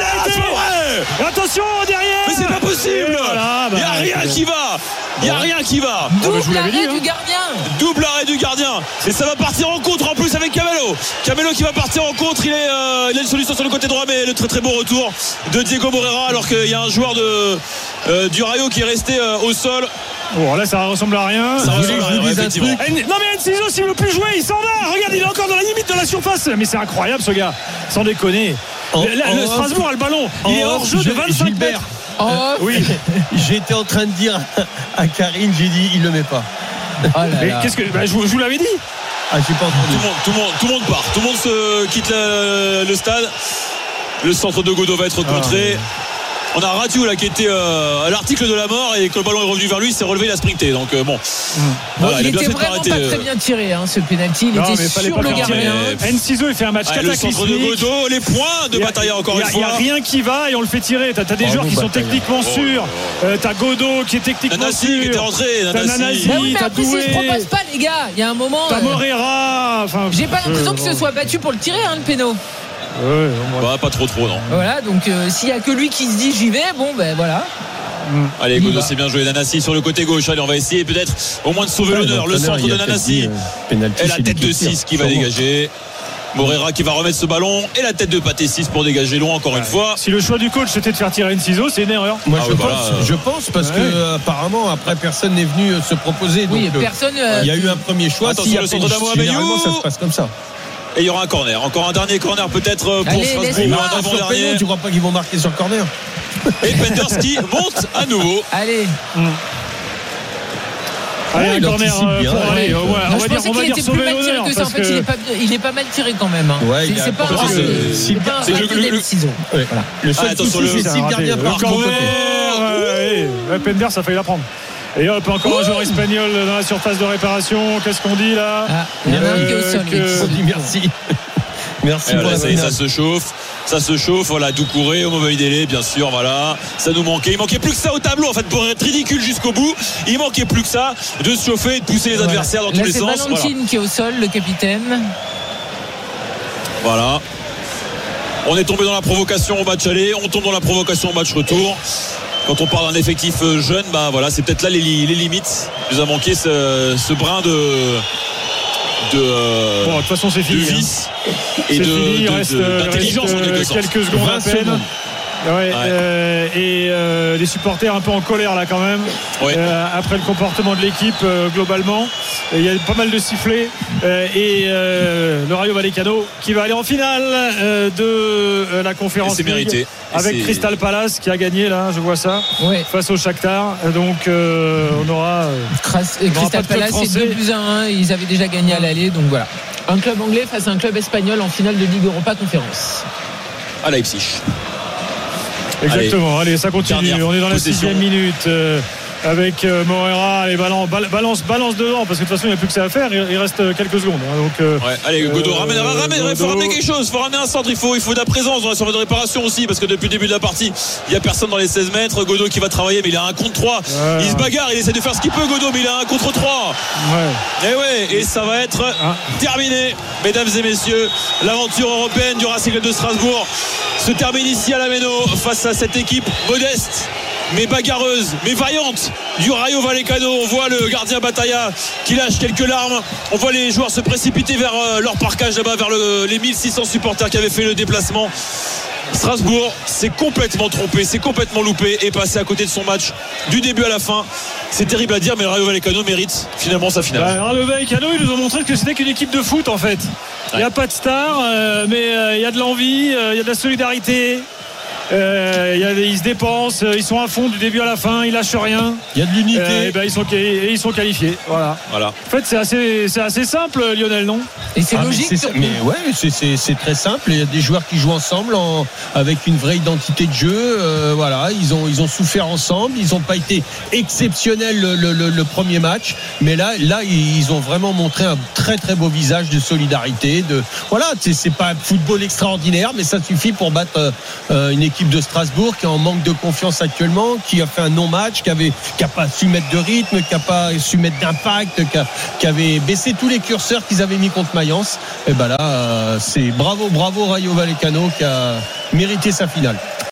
là, attention derrière. Mais c'est pas possible. Voilà, bah, il y a rien qui va. Il y a rien qui va. Double ah bah, arrêt dit, hein. du gardien. Double arrêt du gardien. Et ça va partir en contre en plus avec Camelo. Camelo qui va partir en contre. Il, est, euh, il a une solution sur le côté droit, mais le très très beau retour de Diego Moreira alors qu'il y a un joueur de euh, du Rayo qui est resté euh, au sol. Bon là ça ressemble à rien. Ça ressemble à rien, ouais, effectivement. Non mais Enciso s'il veut plus jouer, il s'en va. Regarde, il est encore dans la limite de la surface. Mais c'est incroyable ce gars. Sans déconner. Oh, le, oh, le Strasbourg a le ballon. Il oh, est hors jeu de vingt-cinq Gilbert. Mètres. Oh. Euh, oui. J'étais en train de dire à Karine, j'ai dit il le met pas. Oh là mais là. Qu'est-ce que bah, je, je vous l'avais dit. Ah j'ai pas entendu. Tout le monde, tout le monde, tout le monde part. Tout le monde se quitte le, le stade. Le centre de Godot va être contré. Ah. On a Radiou là qui était euh, à l'article de la mort et que le ballon est revenu vers lui, il s'est relevé, il a sprinté. Donc euh, bon. Mmh. Voilà, il, il était vraiment pas très bien tiré hein, ce penalty. Il non, était sur le gardien. Enciso il fait un match ah, cataclysmique. Le centre de Godot, les points de Battaglia encore une fois. Il n'y a rien qui va et on le fait tirer. T'as, t'as des oh, joueurs qui sont Battaglia. techniquement oh, sûrs. Oh, euh, t'as Godot qui est techniquement Nanasi sûr. qui était rentré. T'as Nanasi, bah oui, mais t'as après, Doué. Il se propose pas les gars. Il y a un moment. T'as Moreira. Enfin, j'ai pas l'impression qu'il se soit battu pour le tirer hein, le péno. Ouais, bah, pas trop trop non. Voilà donc euh, s'il y a que lui qui se dit j'y vais, bon ben voilà. Mmh. Allez, Godot c'est bien joué. Nanasi sur le côté gauche. Allez, on va essayer peut-être au moins de sauver ouais, l'honneur. Le centre de Nanasi. Euh, et la tête de six qui va dégager. Morera qui va remettre ce ballon et la tête de Pathé six pour dégager long encore ouais. une fois. Si le choix du coach c'était de faire tirer une ciseau, c'est une erreur. Moi ah je, ouais, pense, voilà. je pense parce ouais. que euh, apparemment après personne n'est venu se proposer. Oui, donc, personne. Euh, il y a eu un premier choix. Attention, le centre d'Amo Amayou. Ça se passe comme ça. Et il y aura un corner. Encore un dernier corner peut-être pour Allez, Strasbourg. Un avant-dernier. Tu crois pas qu'ils vont marquer sur corner? Et Penders qui monte à nouveau. Allez. Mmh. Allez, ouais, un corner pour bien, aller. Ouais. Ouais, on va dire, on va dire sauver l'honneur. En fait, il est, pas, il est pas mal tiré quand même. Hein. Ouais, c'est, c'est pas un c'est le, le, le, ciseau. Ouais. Voilà. Le seul ah, souci, c'est si le gardien part de côté. Penders, ça a failli la prendre. Et hop, encore un joueur espagnol dans la surface de réparation. Qu'est-ce qu'on dit là? Ah, il y en a un qui est au sol. On dit merci. Merci pour voilà, la ça, ça se chauffe, ça se chauffe. Voilà, Doucouré au mauvais délai, bien sûr. Voilà, ça nous manquait. Il manquait plus que ça au tableau. En fait, pour être ridicule jusqu'au bout, il manquait plus que ça de se chauffer et de pousser les voilà. adversaires dans là, tous les c'est sens. C'est Valentine voilà. qui est au sol, le capitaine. Voilà. On est tombé dans la provocation au match aller. On tombe dans la provocation au match retour. Quand on parle d'un effectif jeune, bah voilà, c'est peut-être là les, les limites. Il nous a manqué ce, ce brin de. de euh, bon, de toute façon c'est fini, de vice hein. et de, fini, de, reste, de, d'intelligence reste, en quelque sorte. Quelques secondes à peine. Ouais, ouais. Euh, et euh, les supporters un peu en colère là quand même ouais. euh, après le comportement de l'équipe euh, globalement. Il y a pas mal de sifflets euh, et euh, le Rayo Vallecano qui va aller en finale euh, de euh, la conférence League mérité. avec c'est... Crystal Palace qui a gagné là, je vois ça, ouais. face au Shakhtar. Donc euh, on aura euh, et Crystal Palace c'est deux buts à un. Ils avaient déjà gagné à l'aller, donc voilà. Un club anglais face à un club espagnol en finale de Ligue Europa Conférence. À Leipzig. Exactement, allez, allez ça continue. On est dans la sixième minute euh, avec euh, Morera. Allez, balance, balance, balance dedans parce que de toute façon il n'y a plus que ça à faire. Il, il reste quelques secondes. Hein, donc, euh, ouais, allez, Godot, euh, ramène, ramène, il faut ramener quelque chose. Il faut ramener un centre. Il faut, il faut de la présence dans la surface de réparation aussi parce que depuis le début de la partie, il n'y a personne dans les seize mètres. Godot qui va travailler, mais il a un contre trois. Ouais. Il se bagarre, il essaie de faire ce qu'il peut, Godot, mais il a un contre trois. Ouais. Et ouais, et ça va être ah. terminé, mesdames et messieurs. L'aventure européenne du Racing Club de Strasbourg se termine ici à la Méno face à cette équipe modeste mais bagarreuse, mais vaillante du Rayo Vallecano. On voit le gardien Batalla qui lâche quelques larmes. On voit les joueurs se précipiter vers euh, leur parkage là-bas, vers le, les mille six cents supporters qui avaient fait le déplacement. Strasbourg s'est complètement trompé, s'est complètement loupé et passé à côté de son match du début à la fin. C'est terrible à dire, mais le Rayo Vallecano mérite finalement sa finale. Bah, Rayo Vallecano, ils nous ont montré que c'était qu'une équipe de foot en fait. Il n'y a pas de star, euh, mais euh, il y a de l'envie, euh, il y a de la solidarité. Euh, y a, ils se dépensent, ils sont à fond du début à la fin, ils lâchent rien. Il y a de l'unité. Euh, et ben ils sont et ils sont qualifiés. Voilà. Voilà. En fait, c'est assez, c'est assez simple, Lionel, non? Et c'est ah, logique. Mais, c'est, mais ouais, c'est, c'est, c'est très simple. Il y a des joueurs qui jouent ensemble en, avec une vraie identité de jeu. Euh, voilà, ils ont ils ont souffert ensemble. Ils n'ont pas été exceptionnels le, le, le, le premier match, mais là là ils ont vraiment montré un très très beau visage de solidarité. De voilà, c'est, c'est pas un football extraordinaire, mais ça suffit pour battre euh, une équipe de Strasbourg qui est en manque de confiance actuellement, qui a fait un non-match, qui avait, qui a pas su mettre de rythme, qui a pas su mettre d'impact, qui, a, qui avait baissé tous les curseurs qu'ils avaient mis contre Mayence. Et ben là, euh, c'est bravo, bravo Rayo Vallecano qui a mérité sa finale.